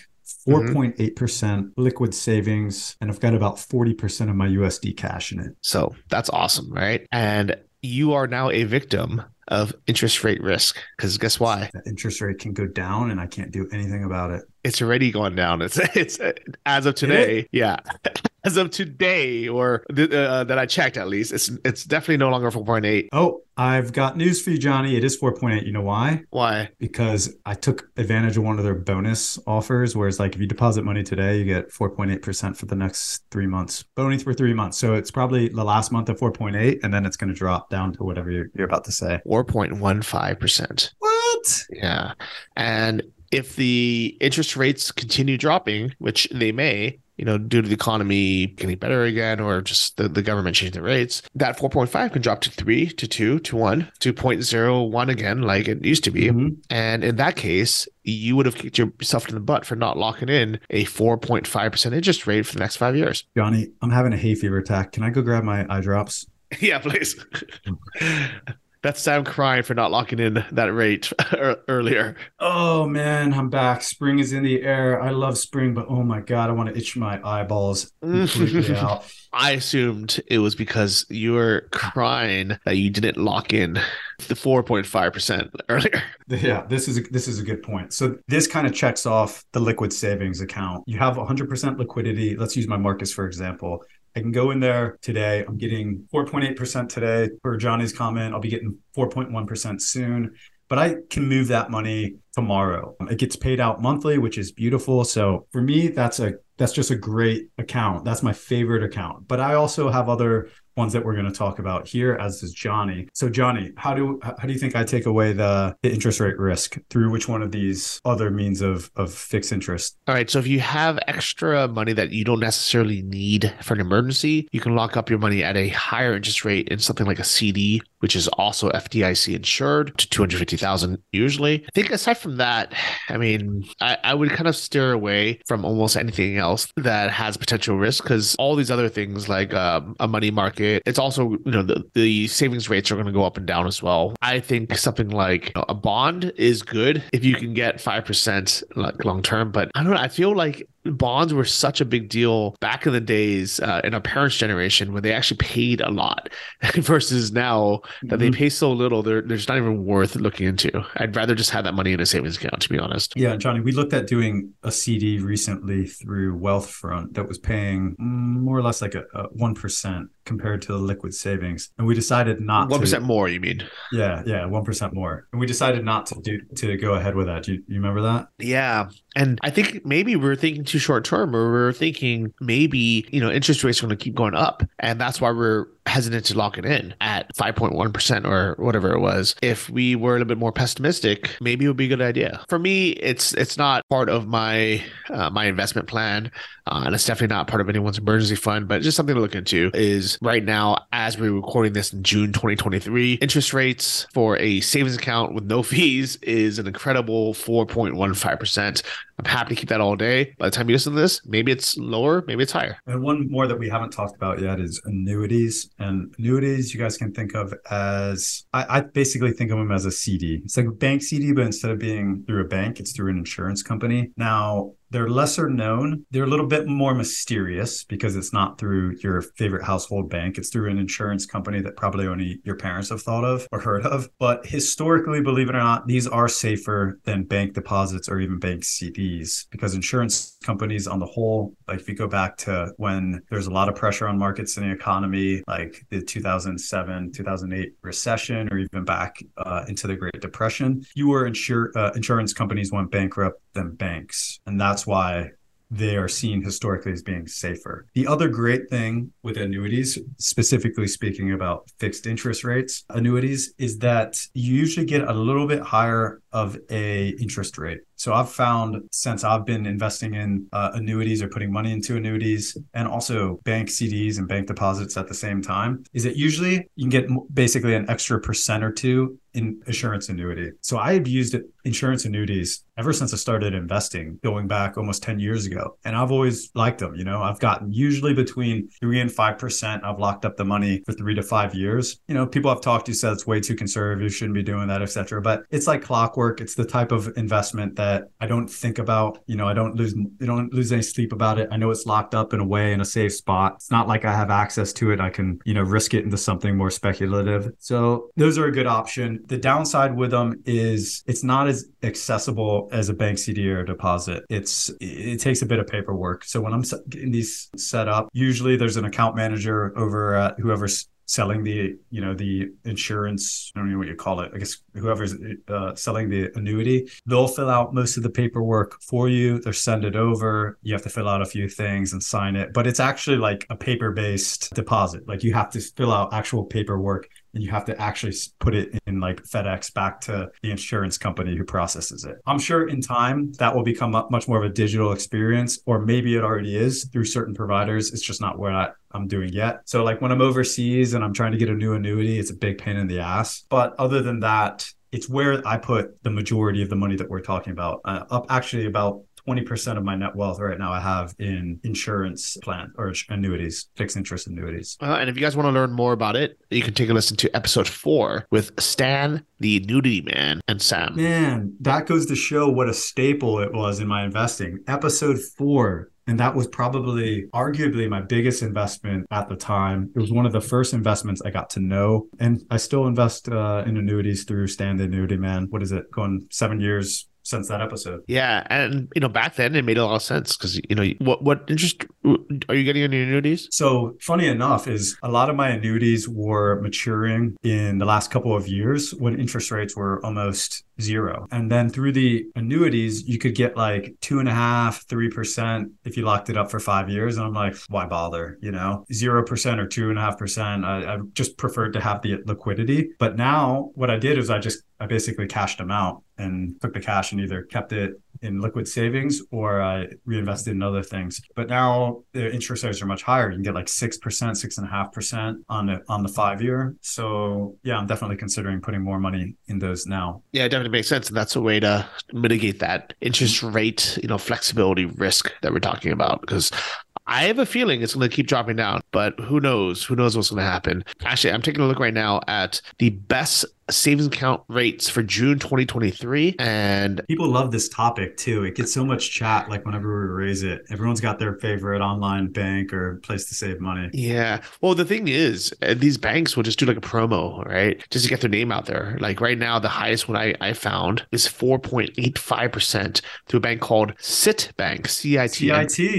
4.8% liquid savings, and I've got about 40% of my USD cash in it. So that's awesome, right? And you are now a victim of interest rate risk, because guess why? The interest rate can go down and I can't do anything about it. It's already gone down. It's as of today. Yeah. As of today, or that I checked, at least, it's definitely no longer 4.8. Oh, I've got news for you, Johnny. It is 4.8. You know why? Why? Because I took advantage of one of their bonus offers, whereas like if you deposit money today, you get 4.8% for the next 3 months. Bonus for 3 months. So it's probably the last month of 4.8, and then it's going to drop down to whatever you're about to say. 4.15%. What? Yeah. And if the interest rates continue dropping, which they may, due to the economy getting better again, or just the government changing the rates, that 4.5 can drop to 3, to 2, to 1, to 0.01 again, like it used to be. Mm-hmm. And in that case, you would have kicked yourself in the butt for not locking in a 4.5% interest rate for the next 5 years. Johnny, I'm having a hay fever attack. Can I go grab my eye drops? Yeah, please. That's Sam crying for not locking in that rate earlier. Oh, man, I'm back. Spring is in the air. I love spring, but oh my God, I want to itch my eyeballs completely out. I assumed it was because you were crying that you didn't lock in the 4.5% earlier. Yeah, this is a good point. So this kind of checks off the liquid savings account. You have 100% liquidity. Let's use my Marcus, for example. I can go in there today. I'm getting 4.8% today. Per Johnny's comment, I'll be getting 4.1% soon. But I can move that money tomorrow. It gets paid out monthly, which is beautiful. So for me, that's just a great account. That's my favorite account. But I also have other ones that we're going to talk about here, as does Johnny. So Johnny, how do you think I take away the interest rate risk through which one of these other means of fixed interest? All right. So if you have extra money that you don't necessarily need for an emergency, you can lock up your money at a higher interest rate in something like a CD, which is also FDIC insured to $250,000 usually. I think aside from that, I mean, I would kind of steer away from almost anything else that has potential risk, because all these other things like a money market, it's also, the savings rates are going to go up and down as well. I think something like a bond is good if you can get 5% like long term, but I don't know. I feel like bonds were such a big deal back in the days in our parents' generation, when they actually paid a lot versus now that they pay so little, they're just not even worth looking into. I'd rather just have that money in a savings account, to be honest. Yeah, Johnny, we looked at doing a CD recently through Wealthfront that was paying more or less like a 1% compared to the liquid savings. And we decided not 1% more, you mean? Yeah, 1% more. And we decided not to go ahead with that. Do you remember that? Yeah. And I think maybe we're thinking too short term, or we're thinking maybe, interest rates are going to keep going up. And that's why we're hesitant to lock it in at 5.1% or whatever it was. If we were a little bit more pessimistic, maybe it would be a good idea. For me, it's not part of my my investment plan, and it's definitely not part of anyone's emergency fund, but just something to look into. Is right now, as we're recording this in June 2023, interest rates for a savings account with no fees is an incredible 4.15%. I'm happy to keep that all day. By the time you listen to this, maybe it's lower, maybe it's higher. And one more that we haven't talked about yet is annuities. And annuities, you guys can think of as, I basically think of them as a CD. It's like a bank CD, but instead of being through a bank, it's through an insurance company. Now, they're lesser known. They're a little bit more mysterious because it's not through your favorite household bank. It's through an insurance company that probably only your parents have thought of or heard of. But historically, believe it or not, these are safer than bank deposits or even bank CDs, because insurance companies on the whole. Like if you go back to when there's a lot of pressure on markets and the economy, like the 2007, 2008 recession, or even back into the Great Depression, fewer insurance companies went bankrupt than banks. And that's why they are seen historically as being safer. The other great thing with annuities, specifically speaking about fixed interest rates annuities, is that you usually get a little bit higher of a interest rate. So I've found since I've been investing in annuities or putting money into annuities and also bank CDs and bank deposits at the same time, is that usually you can get basically an extra % or two in insurance annuity. So I have used insurance annuities ever since I started investing, going back almost 10 years ago. And I've always liked them. I've gotten usually between 3 and 5%. I've locked up the money for 3 to 5 years. People I've talked to said it's way too conservative. You shouldn't be doing that, etc. But it's like clockwork. It's the type of investment that I don't think about. I don't lose any sleep about it. I know it's locked up in a way in a safe spot. It's not like I have access to it. I can, risk it into something more speculative. So those are a good option. The downside with them is it's not as accessible as a bank CD or a deposit. It takes a bit of paperwork. So when I'm getting these set up, usually there's an account manager over at whoever's selling the insurance, I don't know what you call it, I guess whoever's selling the annuity, they'll fill out most of the paperwork for you. They'll send it over. You have to fill out a few things and sign it, but it's actually like a paper-based deposit. Like you have to fill out actual paperwork and you have to actually put it in like FedEx back to the insurance company who processes it. I'm sure in time that will become much more of a digital experience, or maybe it already is through certain providers. It's just not where I'm doing yet. So like when I'm overseas and I'm trying to get a new annuity, it's a big pain in the ass. But other than that, it's where I put the majority of the money that we're talking about. Up actually about 20% of my net wealth right now I have in insurance plan or annuities, fixed interest annuities. And if you guys want to learn more about it, you can take a listen to episode 4 with Stan, the Annuity Man, and Sam. Man, that goes to show what a staple it was in my investing. Episode 4. And that was probably arguably my biggest investment at the time. It was one of the first investments I got to know. And I still invest in annuities through Stan the Annuity Man. What is it? Going 7 years since that episode. Yeah. And, back then it made a lot of sense because, what interest are you getting on your annuities? So funny enough is a lot of my annuities were maturing in the last couple of years when interest rates were almost zero. And then through the annuities, you could get like 2.5%, 3% if you locked it up for 5 years. And I'm like, why bother? 0% or 2.5%. I just preferred to have the liquidity. But now what I did is I basically cashed them out and took the cash and either kept it in liquid savings or I reinvested in other things. But now the interest rates are much higher. You can get like 6%, 6.5% on the 5 year. So yeah, I'm definitely considering putting more money in those now. Yeah, it definitely makes sense. And that's a way to mitigate that interest rate, flexibility risk that we're talking about, because I have a feeling it's going to keep dropping down, but who knows? Who knows what's going to happen? Actually, I'm taking a look right now at the best savings account rates for June 2023. And people love this topic too. It gets so much chat, like whenever we raise it. Everyone's got their favorite online bank or place to save money. Yeah. Well, the thing is, these banks will just do like a promo, right? Just to get their name out there. Like right now, the highest one I found is 4.85% through a bank called Citibank, CIT.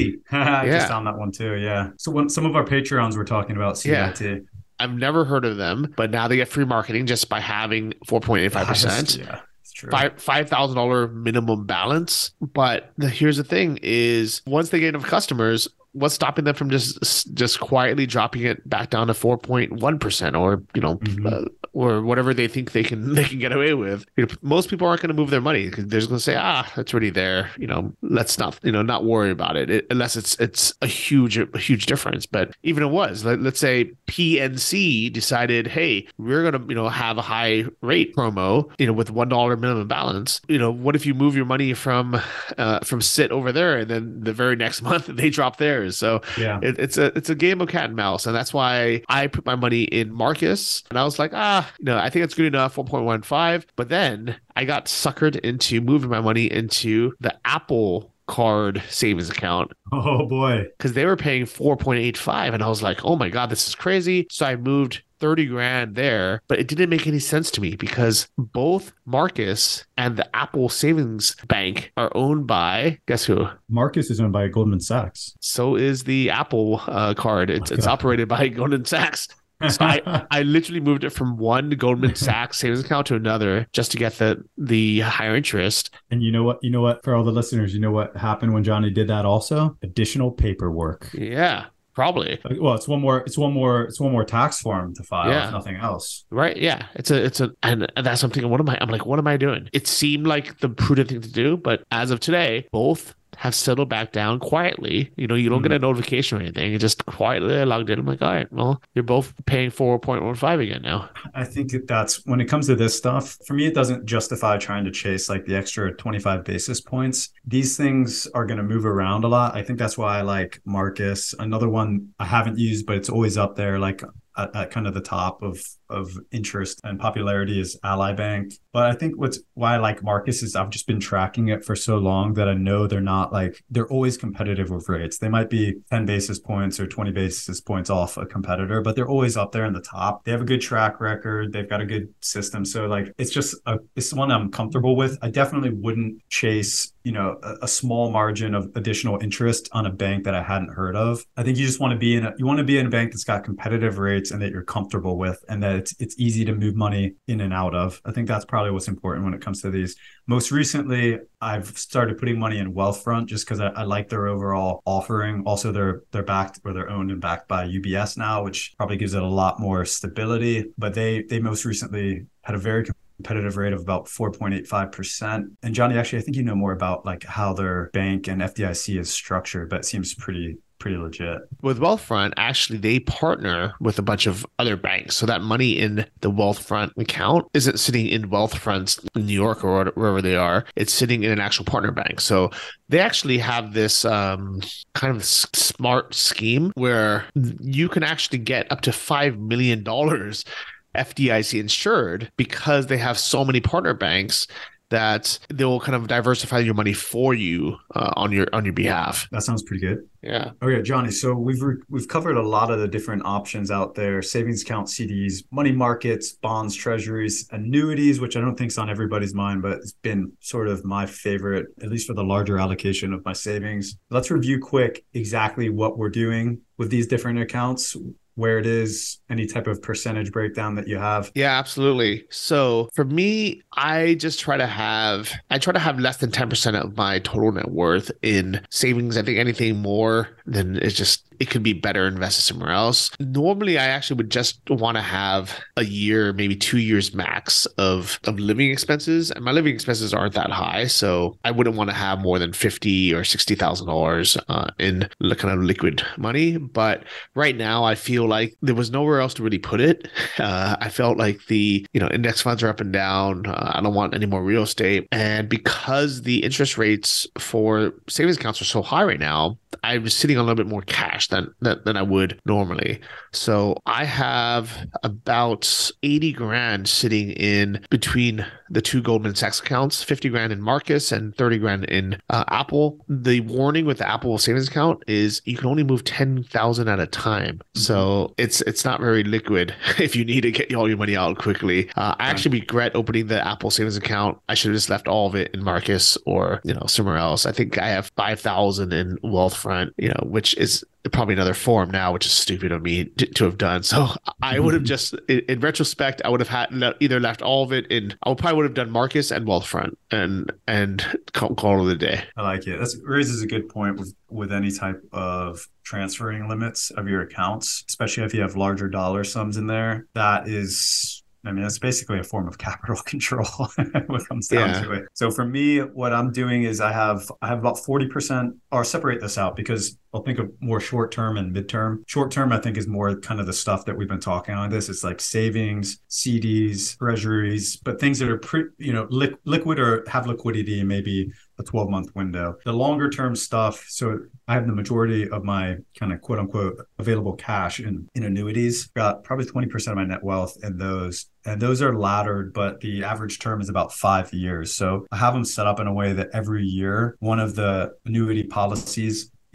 I just found that one too. Yeah. So when some of our Patreons were talking about CIT. Yeah. I've never heard of them, but now they get free marketing just by having 4.85%. Yeah, it's true. $5,000 minimum balance. But here's the thing is once they get enough customers, what's stopping them from just quietly dropping it back down to 4.1% or, or whatever they think they can get away with? Most people aren't going to move their money because they're just going to say, it's already there. Let's not worry about it unless it's a huge difference. But even it was, let's say PNC decided, hey, we're going to, have a high rate promo, with $1 minimum balance. What if you move your money from Cit over there and then the very next month they drop theirs? So yeah, it's a game of cat and mouse. And that's why I put my money in Marcus and I was like, I think it's good enough, 1.15. But then I got suckered into moving my money into the Apple Card savings account. Oh boy. Because they were paying 4.85 and I was like, oh my God, this is crazy. So I moved 30 grand there, but it didn't make any sense to me because both Marcus and the Apple Savings Bank are owned by, guess who? Marcus is owned by Goldman Sachs. So is the Apple card. It's operated by Goldman Sachs. So I literally moved it from one Goldman Sachs savings account to another just to get the higher interest. And you know what, for all the listeners, you know what happened when Johnny did that also? Additional paperwork. Yeah. Probably. Well, it's one more tax form to file. Yeah. If nothing else. Right. Yeah. And that's something. What am I doing? It seemed like the prudent thing to do, but as of today, both have settled back down quietly. You don't get a notification or anything. You just quietly logged in. I'm like, all right, well, you're both paying 4.15 again now. I think that's when it comes to this stuff, for me, it doesn't justify trying to chase like the extra 25 basis points. These things are going to move around a lot. I think that's why I like Marcus. Another one I haven't used, but it's always up there, like at kind of the top of interest and popularity, is Ally Bank. But I think why I like Marcus is I've just been tracking it for so long that I know they're always competitive with rates. They might be 10 basis points or 20 basis points off a competitor, but they're always up there in the top. They have a good track record. They've got a good system. So like, it's one I'm comfortable with. I definitely wouldn't chase, a small margin of additional interest on a bank that I hadn't heard of. I think you just want to be in a bank that's got competitive rates and that you're comfortable with, and that it's easy to move money in and out of. I think that's probably what's important when it comes to these. Most recently, I've started putting money in Wealthfront just because I like their overall offering. Also, they're backed, or they're owned and backed by UBS now, which probably gives it a lot more stability. But they most recently had a very competitive rate of about 4.85%. And Johnny, actually, I think you know more about like how their bank and FDIC is structured, but it seems pretty legit. With Wealthfront, actually, they partner with a bunch of other banks. So that money in the Wealthfront account isn't sitting in Wealthfront in New York or wherever they are. It's sitting in an actual partner bank. So they actually have this kind of smart scheme where you can actually get up to $5 million FDIC insured because they have so many partner banks that they will kind of diversify your money for you on your behalf. That sounds pretty good. Yeah. Okay, Johnny. So we've covered a lot of the different options out there: savings account, CDs, money markets, bonds, treasuries, annuities, which I don't think is on everybody's mind, but it's been sort of my favorite, at least for the larger allocation of my savings. Let's review quick exactly what we're doing with these different accounts, where it is, any type of percentage breakdown that you have. Yeah, absolutely. So for me, I try to have less than 10% of my total net worth in savings. I think anything more than it could be better invested somewhere else. Normally, I actually would just want to have a year, maybe 2 years max of living expenses. And my living expenses aren't that high. So I wouldn't want to have more than $50,000 or $60,000 in kind of liquid money. But right now, I feel like there was nowhere else to really put it. I felt like the index funds are up and down. I don't want any more real estate. And because the interest rates for savings accounts are so high right now, I was sitting on a little bit more cash than I would normally. So I have about 80 grand sitting in between the two Goldman Sachs accounts, 50 grand in Marcus and 30 grand in Apple. The warning with the Apple savings account is you can only move 10,000 at a time. So it's not very liquid if you need to get all your money out quickly. I actually regret opening the Apple savings account. I should have just left all of it in Marcus or somewhere else. I think I have 5,000 in Wealthfront, which is probably another form now, which is stupid of me to have done. So I would have just, in retrospect, I would have had either left all of it in. I would have done Marcus and Wealthfront and call it a day. I like it. That raises a good point with any type of transferring limits of your accounts, especially if you have larger dollar sums in there. It's basically a form of capital control when it comes down to it. So for me, what I'm doing is I have about 40%, or separate this out because I'll think of more short-term and mid-term. Short-term, I think, is more kind of the stuff that we've been talking on this. It's like savings, CDs, treasuries, but things that are liquid or have liquidity in maybe a 12-month window. The longer-term stuff, so I have the majority of my kind of quote-unquote available cash in annuities. Got probably 20% of my net wealth in those. And those are laddered, but the average term is about 5 years. So I have them set up in a way that every year, one of the annuity policies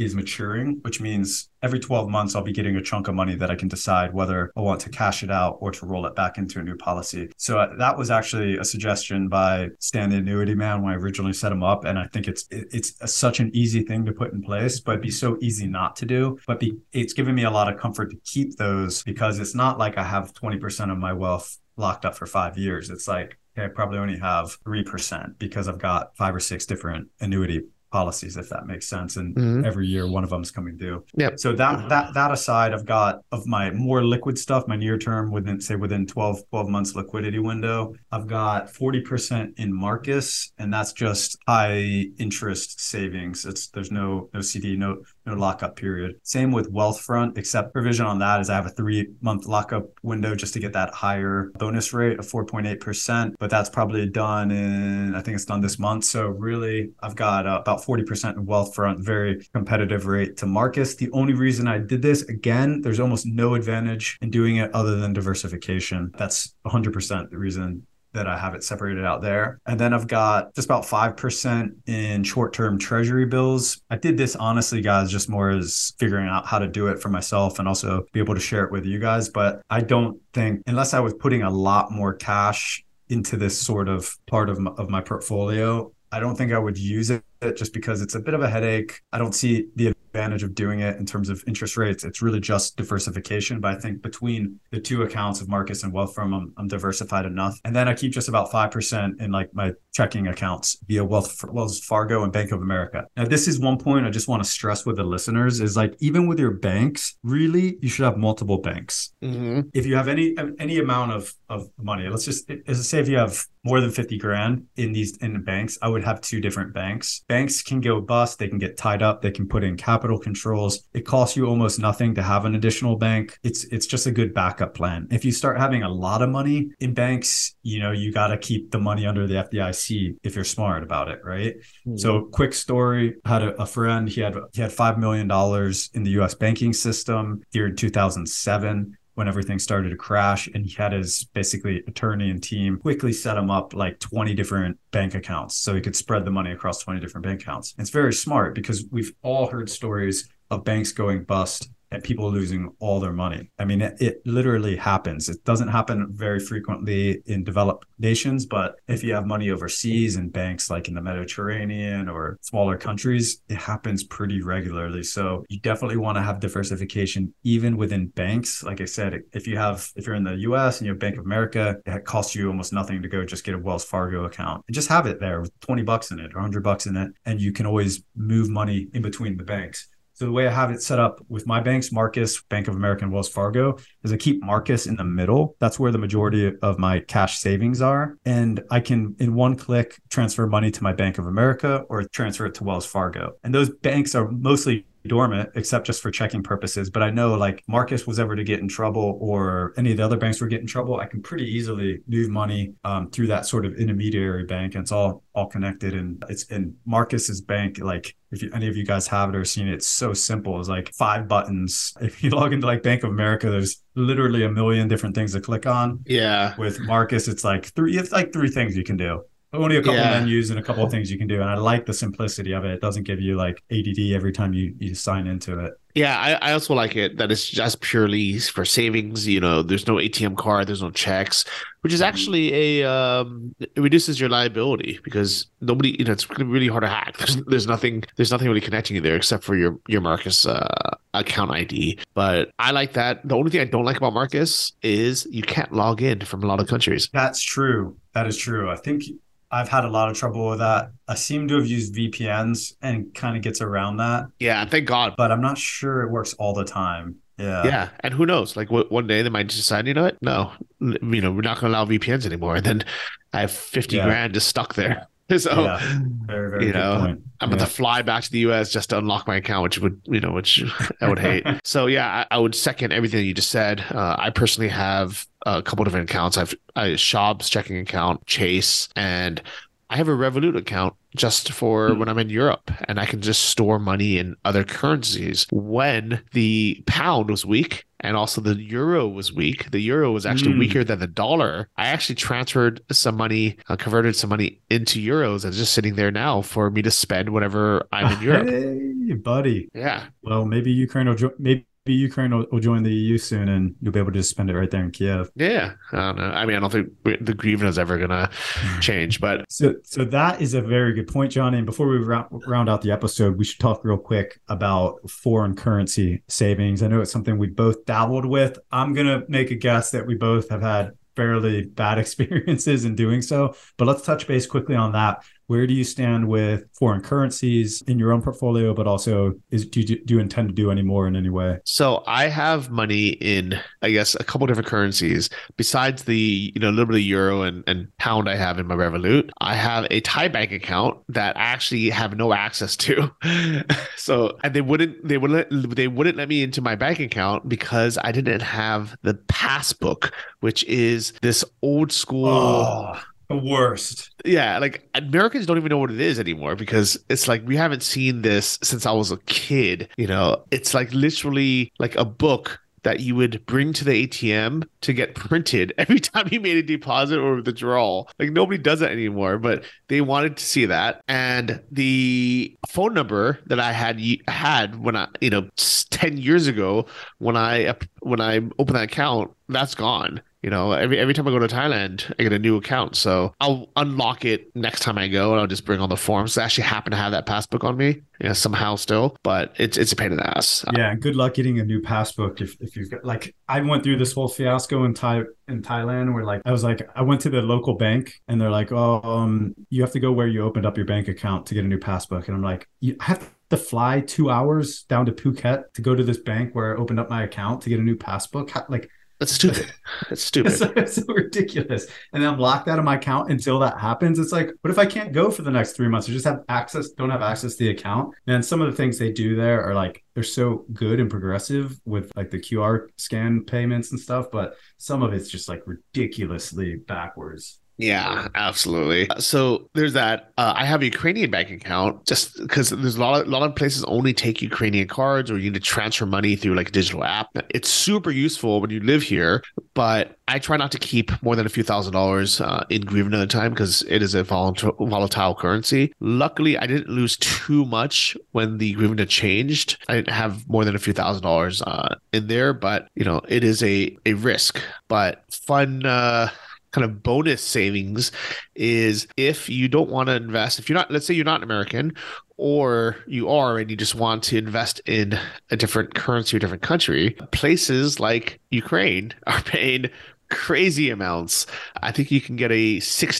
is maturing, which means every 12 months, I'll be getting a chunk of money that I can decide whether I want to cash it out or to roll it back into a new policy. So that was actually a suggestion by Stan the Annuity Man when I originally set him up. And I think it's such an easy thing to put in place, but it'd be so easy not to do. But it's given me a lot of comfort to keep those, because it's not like I have 20% of my wealth locked up for 5 years. It's like, okay, I probably only have 3% because I've got 5 or 6 different annuity policies, if that makes sense. And every year one of them is coming due. Yep. So that aside, I've got of my more liquid stuff, my near term within 12 months liquidity window, I've got 40% in Marcus, and that's just high interest savings. There's no CD, no lockup period. Same with Wealthfront, except provision on that is I have a 3-month lockup window just to get that higher bonus rate of 4.8%, but that's probably done I think it's done this month. So really I've got about 40% in Wealthfront, very competitive rate to Marcus. The only reason I did this, again, there's almost no advantage in doing it other than diversification. That's 100% the reason that I have it separated out there. And then I've got just about 5% in short-term treasury bills. I did this honestly, guys, just more as figuring out how to do it for myself and also be able to share it with you guys. But I don't think, unless I was putting a lot more cash into this sort of part of my portfolio, I don't think I would use it just because it's a bit of a headache. I don't see the advantage of doing it in terms of interest rates. It's really just diversification. But I think between the two accounts of Marcus and Wealthfront, I'm diversified enough. And then I keep just about 5% in like my checking accounts via Wells Fargo and Bank of America. Now, this is one point I just want to stress with the listeners is like, even with your banks, really, you should have multiple banks. Mm-hmm. If you have any amount of money, let's say if you have more than 50 grand in the banks, I would have 2 different banks. Banks can go bust. They can get tied up. They can put in capital controls. It costs you almost nothing to have an additional bank. It's just a good backup plan. If you start having a lot of money in banks, you got to keep the money under the FDIC if you're smart about it, right? Mm-hmm. So quick story, I had a friend, he had $5 million in the US banking system here in 2007. When everything started to crash, and he had his basically attorney and team quickly set him up like 20 different bank accounts so he could spread the money across 20 different bank accounts. It's very smart because we've all heard stories of banks going bust and people losing all their money. I mean, it literally happens. It doesn't happen very frequently in developed nations, but if you have money overseas in banks like in the Mediterranean or smaller countries, it happens pretty regularly. So you definitely want to have diversification even within banks. Like I said, if you're in the US and you have Bank of America, it costs you almost nothing to go just get a Wells Fargo account and just have it there with $20 in it or $100 in it, and you can always move money in between the banks. So the way I have it set up with my banks, Marcus, Bank of America, and Wells Fargo, is I keep Marcus in the middle. That's where the majority of my cash savings are. And I can, in one click, transfer money to my Bank of America or transfer it to Wells Fargo. And those banks are mostly dormant, except just for checking purposes. But I know like Marcus was ever to get in trouble or any of the other banks were getting in trouble, I can pretty easily move money through that sort of intermediary bank. And it's all connected. And it's in Marcus's bank. Like if any of you guys have it or seen it, it's so simple. It's like 5 buttons. If you log into like Bank of America, there's literally a million different things to click on. Yeah. With Marcus, it's like 3 things you can do. Only a couple menus and a couple of things you can do. And I like the simplicity of it. It doesn't give you like ADD every time you sign into it. Yeah, I also like it that it's just purely for savings. There's no ATM card, there's no checks, which is actually it reduces your liability because nobody, it's really hard to hack. There's nothing really connecting you there except for your Marcus account ID. But I like that. The only thing I don't like about Marcus is you can't log in from a lot of countries. That's true. That is true. I think I've had a lot of trouble with that. I seem to have used VPNs and kind of gets around that. Yeah, thank God. But I'm not sure it works all the time. Yeah. Yeah. And who knows? Like one day they might just decide, you know what? No, we're not going to allow VPNs anymore. And then I have 50 grand just stuck there. So, very, very good point. I'm about to fly back to the US just to unlock my account, which I would hate. So yeah, I would second everything you just said. I personally have a couple different accounts. I have Schwab's checking account, Chase, and I have a Revolut account. just for when I'm in Europe, and I can just store money in other currencies. When the pound was weak and also the euro was weak, the euro was actually weaker than the dollar. I actually transferred some money, converted some money into euros, and it's just sitting there now for me to spend whenever I'm in Europe. Hey, buddy. Yeah. Well, maybe Ukraine will join the EU soon, and you'll be able to just spend it right there in Kiev. Yeah. I don't know. I mean, I don't think the hryvnia is ever going to change, but So that is a very good point, Johnny. And before we round out the episode, we should talk real quick about foreign currency savings. I know it's something we both dabbled with. I'm going to make a guess that we both have had fairly bad experiences in doing so, but let's touch base quickly on that. Where do you stand with foreign currencies in your own portfolio, but also do you intend to do any more in any way? So I have money in, I guess, a couple different currencies. Besides the, little bit of euro and pound I have in my Revolut, I have a Thai bank account that I actually have no access to. So, and they wouldn't let me into my bank account because I didn't have the passbook, which is this old school. Oh, the worst. Yeah, like Americans don't even know what it is anymore because it's like we haven't seen this since I was a kid. It's like literally like a book that you would bring to the ATM to get printed every time you made a deposit or withdrawal. Like nobody does that anymore, but they wanted to see that. And the phone number that I had when I, 10 years ago when I opened that account, that's gone. Every time I go to Thailand, I get a new account. So I'll unlock it next time I go and I'll just bring all the forms. I actually happen to have that passbook on me, somehow still, but it's a pain in the ass. Yeah. And good luck getting a new passbook. If you've got, like, I went through this whole fiasco in Thailand where I went to the local bank and they're like, you have to go where you opened up your bank account to get a new passbook. And I'm like, I have to fly 2 hours down to Phuket to go to this bank where I opened up my account to get a new passbook. That's stupid. That's stupid. It's so ridiculous. And then I'm locked out of my account until that happens. It's like, what if I can't go for the next 3 months? I just don't have access to the account. And some of the things they do there are like, they're so good and progressive with like the QR scan payments and stuff, but some of it's just like ridiculously backwards. Yeah, absolutely. So there's that. I have a Ukrainian bank account just because there's a lot of places only take Ukrainian cards, or you need to transfer money through like a digital app. It's super useful when you live here, but I try not to keep more than a few $1,000s in hryvnia at a time because it is a volatile currency. Luckily, I didn't lose too much when the hryvnia changed. I didn't have more than a few $1,000s in there, but it is a risk. But fun. Kind of bonus savings is if you don't want to invest, if you're not, let's say you're not an American, or you are and you just want to invest in a different currency or different country, places like Ukraine are paying crazy amounts. I think you can get a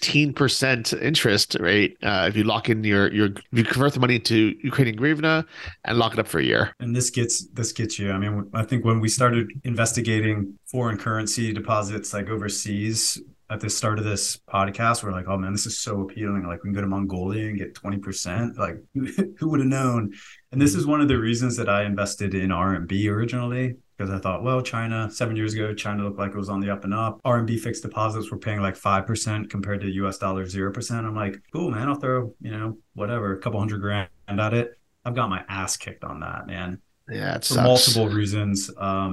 16% interest rate if you lock in if you convert the money to Ukrainian hryvnia and lock it up for a year. And this gets you. I mean, I think when we started investigating foreign currency deposits like overseas at the start of this podcast, we're like, oh man, this is so appealing. Like we can go to Mongolia and get 20%. Like who would have known? And this is one of the reasons that I invested in RMB originally, because I thought, well, China, 7 years ago, China looked like it was on the up and up. RMB fixed deposits were paying like 5% compared to US dollar 0%. I'm like, cool, man, I'll throw, whatever, a couple $100,000 at it. I've got my ass kicked on that, man. Yeah, it for sucks. multiple reasons.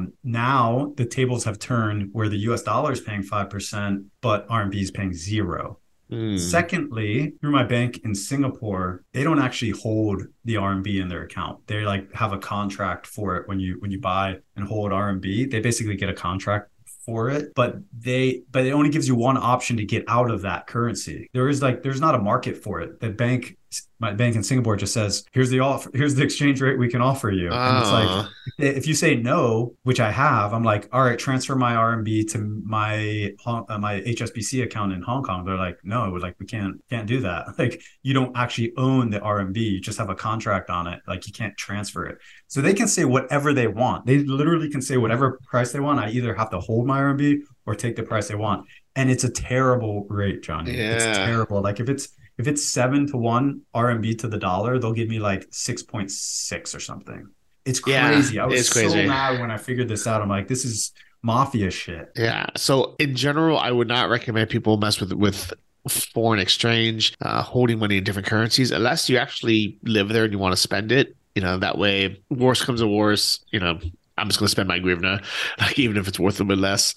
Now the tables have turned where the US dollar is paying 5%, but RMB is paying 0%. Secondly, through my bank in Singapore, they don't actually hold the RMB in their account. They like have a contract for it when you buy and hold RMB. They basically get a contract for it, but it only gives you one option to get out of that currency. There's not a market for it. My bank in Singapore just says, here's the exchange rate we can offer you. And it's like, if you say no, which I have, I'm like, all right, transfer my RMB to my HSBC account in Hong Kong. They're like, no, we can't do that. Like you don't actually own the RMB. You just have a contract on it. Like you can't transfer it. So they can say whatever they want. They literally can say whatever price they want. I either have to hold my RMB or take the price they want. And it's a terrible rate, Johnny. Yeah. It's terrible. Like if it's 7-to-1 RMB to the dollar, they'll give me like 6.6 or something. It's crazy. Yeah, I was so mad when I figured this out. I'm like, this is mafia shit. Yeah. So in general, I would not recommend people mess with foreign exchange, holding money in different currencies, unless you actually live there and you want to spend it. That way, worst comes to worst, I'm just going to spend my hryvnia, like even if it's worth a bit less.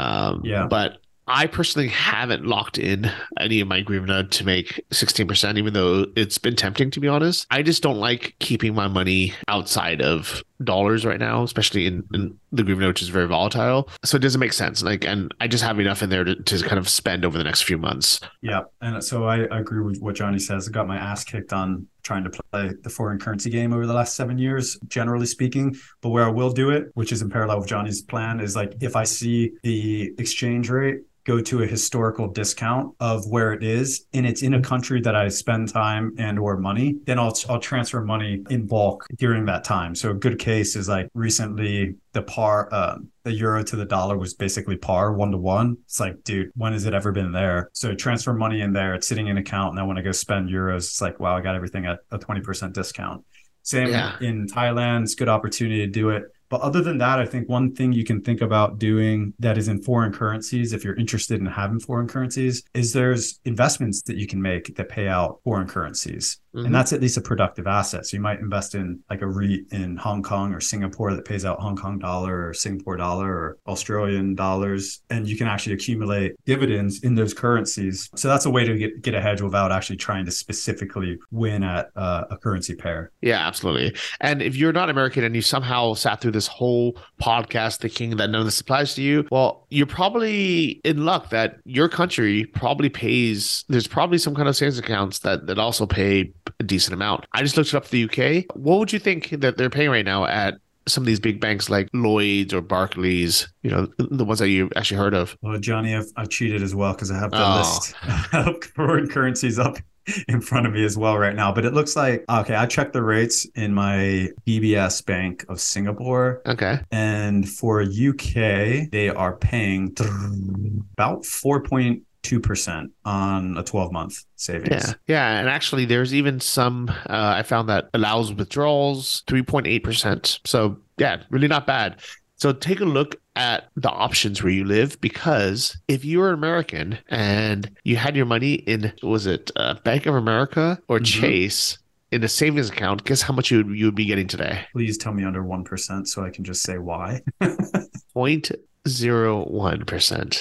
But I personally haven't locked in any of my hryvnia to make 16%, even though it's been tempting, to be honest. I just don't like keeping my money outside of dollars right now, especially in the hryvnia, which is very volatile. So it doesn't make sense. And I just have enough in there to kind of spend over the next few months. Yeah. And so I agree with what Johnny says. I got my ass kicked on trying to play the foreign currency game over the last 7 years, generally speaking. But where I will do it, which is in parallel with Johnny's plan, is like if I see the exchange rate go to a historical discount of where it is, and it's in a country that I spend time and or money, then I'll transfer money in bulk during that time. So a good case is like recently the euro to the dollar was basically par 1-to-1. It's like, dude, when has it ever been there? So transfer money in there, it's sitting in an account, and then when I go spend euros, it's like, wow, I got everything at a 20% discount. Same in Thailand, it's a good opportunity to do it. But other than that, I think one thing you can think about doing that is in foreign currencies, if you're interested in having foreign currencies, is there's investments that you can make that pay out foreign currencies. And that's at least a productive asset. So you might invest in like a REIT in Hong Kong or Singapore that pays out Hong Kong dollar or Singapore dollar or Australian dollars. And you can actually accumulate dividends in those currencies. So that's a way to get a hedge without actually trying to specifically win at a currency pair. Yeah, absolutely. And if you're not American and you somehow sat through this whole podcast thinking that none of this applies to you, well, you're probably in luck that your country probably pays, there's probably some kind of savings accounts that also pay a decent amount. I just looked it up for the UK. What would you think that they're paying right now at some of these big banks like Lloyd's or Barclays, the ones that you actually heard of? Well, Johnny, I've cheated as well because I have the list of foreign currencies up in front of me as well right now. But it looks like, okay, I checked the rates in my DBS Bank of Singapore. Okay. And for UK, they are paying about 4.2% on a 12-month savings. Yeah. And actually, there's even some, I found that allows withdrawals 3.8%. So yeah, really not bad. So take a look at the options where you live, because if you were American and you had your money in, was it Bank of America or Chase in a savings account, guess how much you would be getting today? Please tell me under 1% so I can just say why. 0.01%.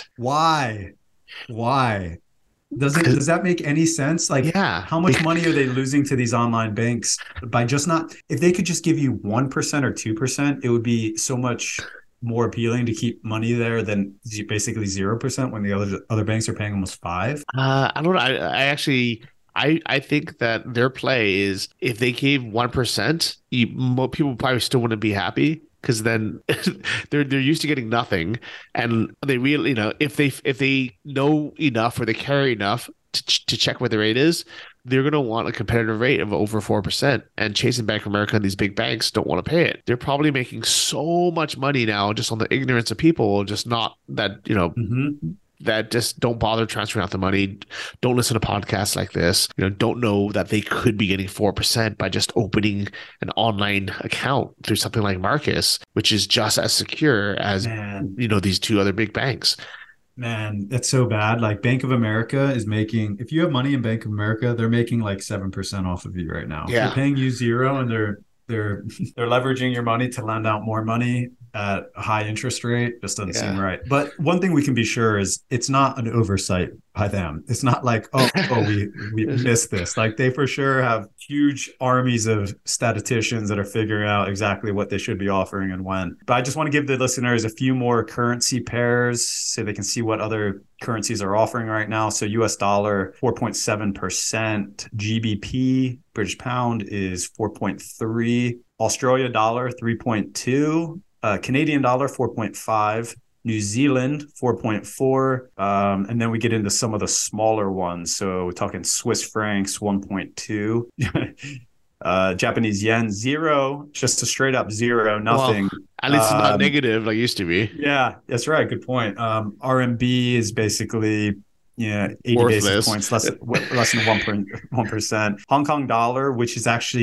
Why? Does that make any sense? Like, how much money are they losing to these online banks by just not, if they could just give you 1% or 2%, it would be so much more appealing to keep money there than basically 0% when the other banks are paying almost 5%. I don't know. I think that their play is if they gave 1%, people probably still wouldn't be happy. Because then they're used to getting nothing, and they really, if they know enough or they care enough to check what the rate is, they're going to want a competitive rate of over 4%. And Chase and Bank of America and these big banks don't want to pay it. They're probably making so much money now just on the ignorance of people, just not that that just don't bother transferring out the money, don't listen to podcasts like this, don't know that they could be getting 4% by just opening an online account through something like Marcus, which is just as secure as, these two other big banks. Man, that's so bad. Like Bank of America is making, if you have money in Bank of America, they're making like 7% off of you right now. Yeah. They're paying you 0 and they're leveraging your money to lend out more money at a high interest rate. Just doesn't seem right. But one thing we can be sure is it's not an oversight by them. It's not like, we missed this. Like they for sure have huge armies of statisticians that are figuring out exactly what they should be offering and when. But I just want to give the listeners a few more currency pairs so they can see what other currencies are offering right now. So US dollar, 4.7%. GBP, British pound, is 4.3. Australia dollar, 3.2. Canadian dollar, 4.5. New Zealand, 4.4. And then we get into some of the smaller ones. So we're talking Swiss francs, 1.2. Japanese yen, 0. Just a straight up 0, nothing. Well, at least it's not negative like it used to be. Yeah, that's right. Good point. RMB is basically 80 worthless. basis points, less than 1%. Hong Kong dollar, which is actually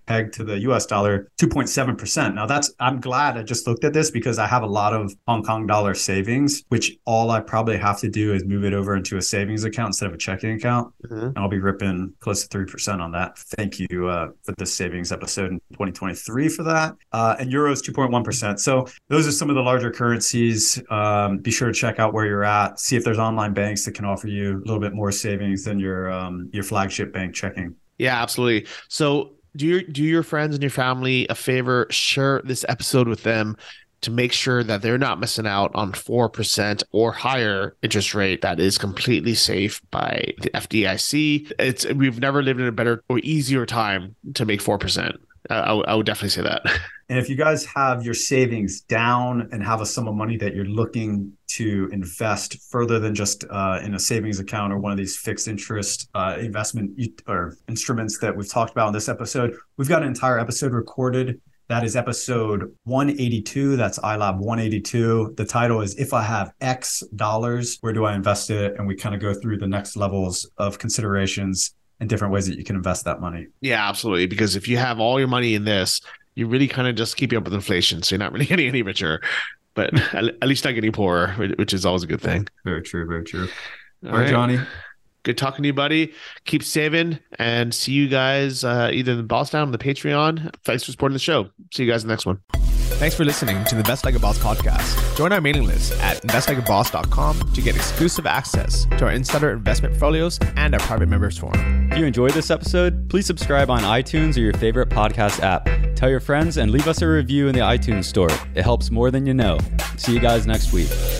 pegged to the US dollar, 2.7%. Now I'm glad I just looked at this because I have a lot of Hong Kong dollar savings, which all I probably have to do is move it over into a savings account instead of a checking account. And I'll be ripping close to 3% on that. Thank you for this savings episode in 2023 for that. And euros 2.1%. So those are some of the larger currencies. Be sure to check out where you're at. See if there's online banks that can offer you a little bit more savings than your flagship bank checking. Yeah, absolutely. So do your friends and your family a favor, share this episode with them to make sure that they're not missing out on 4% or higher interest rate that is completely safe by the FDIC. We've never lived in a better or easier time to make 4%. I would definitely say that. And if you guys have your savings down and have a sum of money that you're looking to invest further than just in a savings account or one of these fixed interest investment or instruments that we've talked about in this episode, we've got an entire episode recorded. That is episode 182. That's iLab 182. The title is If I Have X Dollars, Where Do I Invest It? And we kind of go through the next levels of considerations and different ways that you can invest that money. Yeah, absolutely. Because if you have all your money in this, you really kind of just keeping up with inflation. So you're not really getting any richer, but at least not getting poorer, which is always a good thing. Very true. Very true. All right, Johnny. Good talking to you, buddy. Keep saving and see you guys either in the Boss Down or the Patreon. Thanks for supporting the show. See you guys in the next one. Thanks for listening to the Invest Like a Boss podcast. Join our mailing list at investlikeaboss.com to get exclusive access to our insider investment portfolios and our private members forum. If you enjoyed this episode, please subscribe on iTunes or your favorite podcast app. Tell your friends and leave us a review in the iTunes store. It helps more than you know. See you guys next week.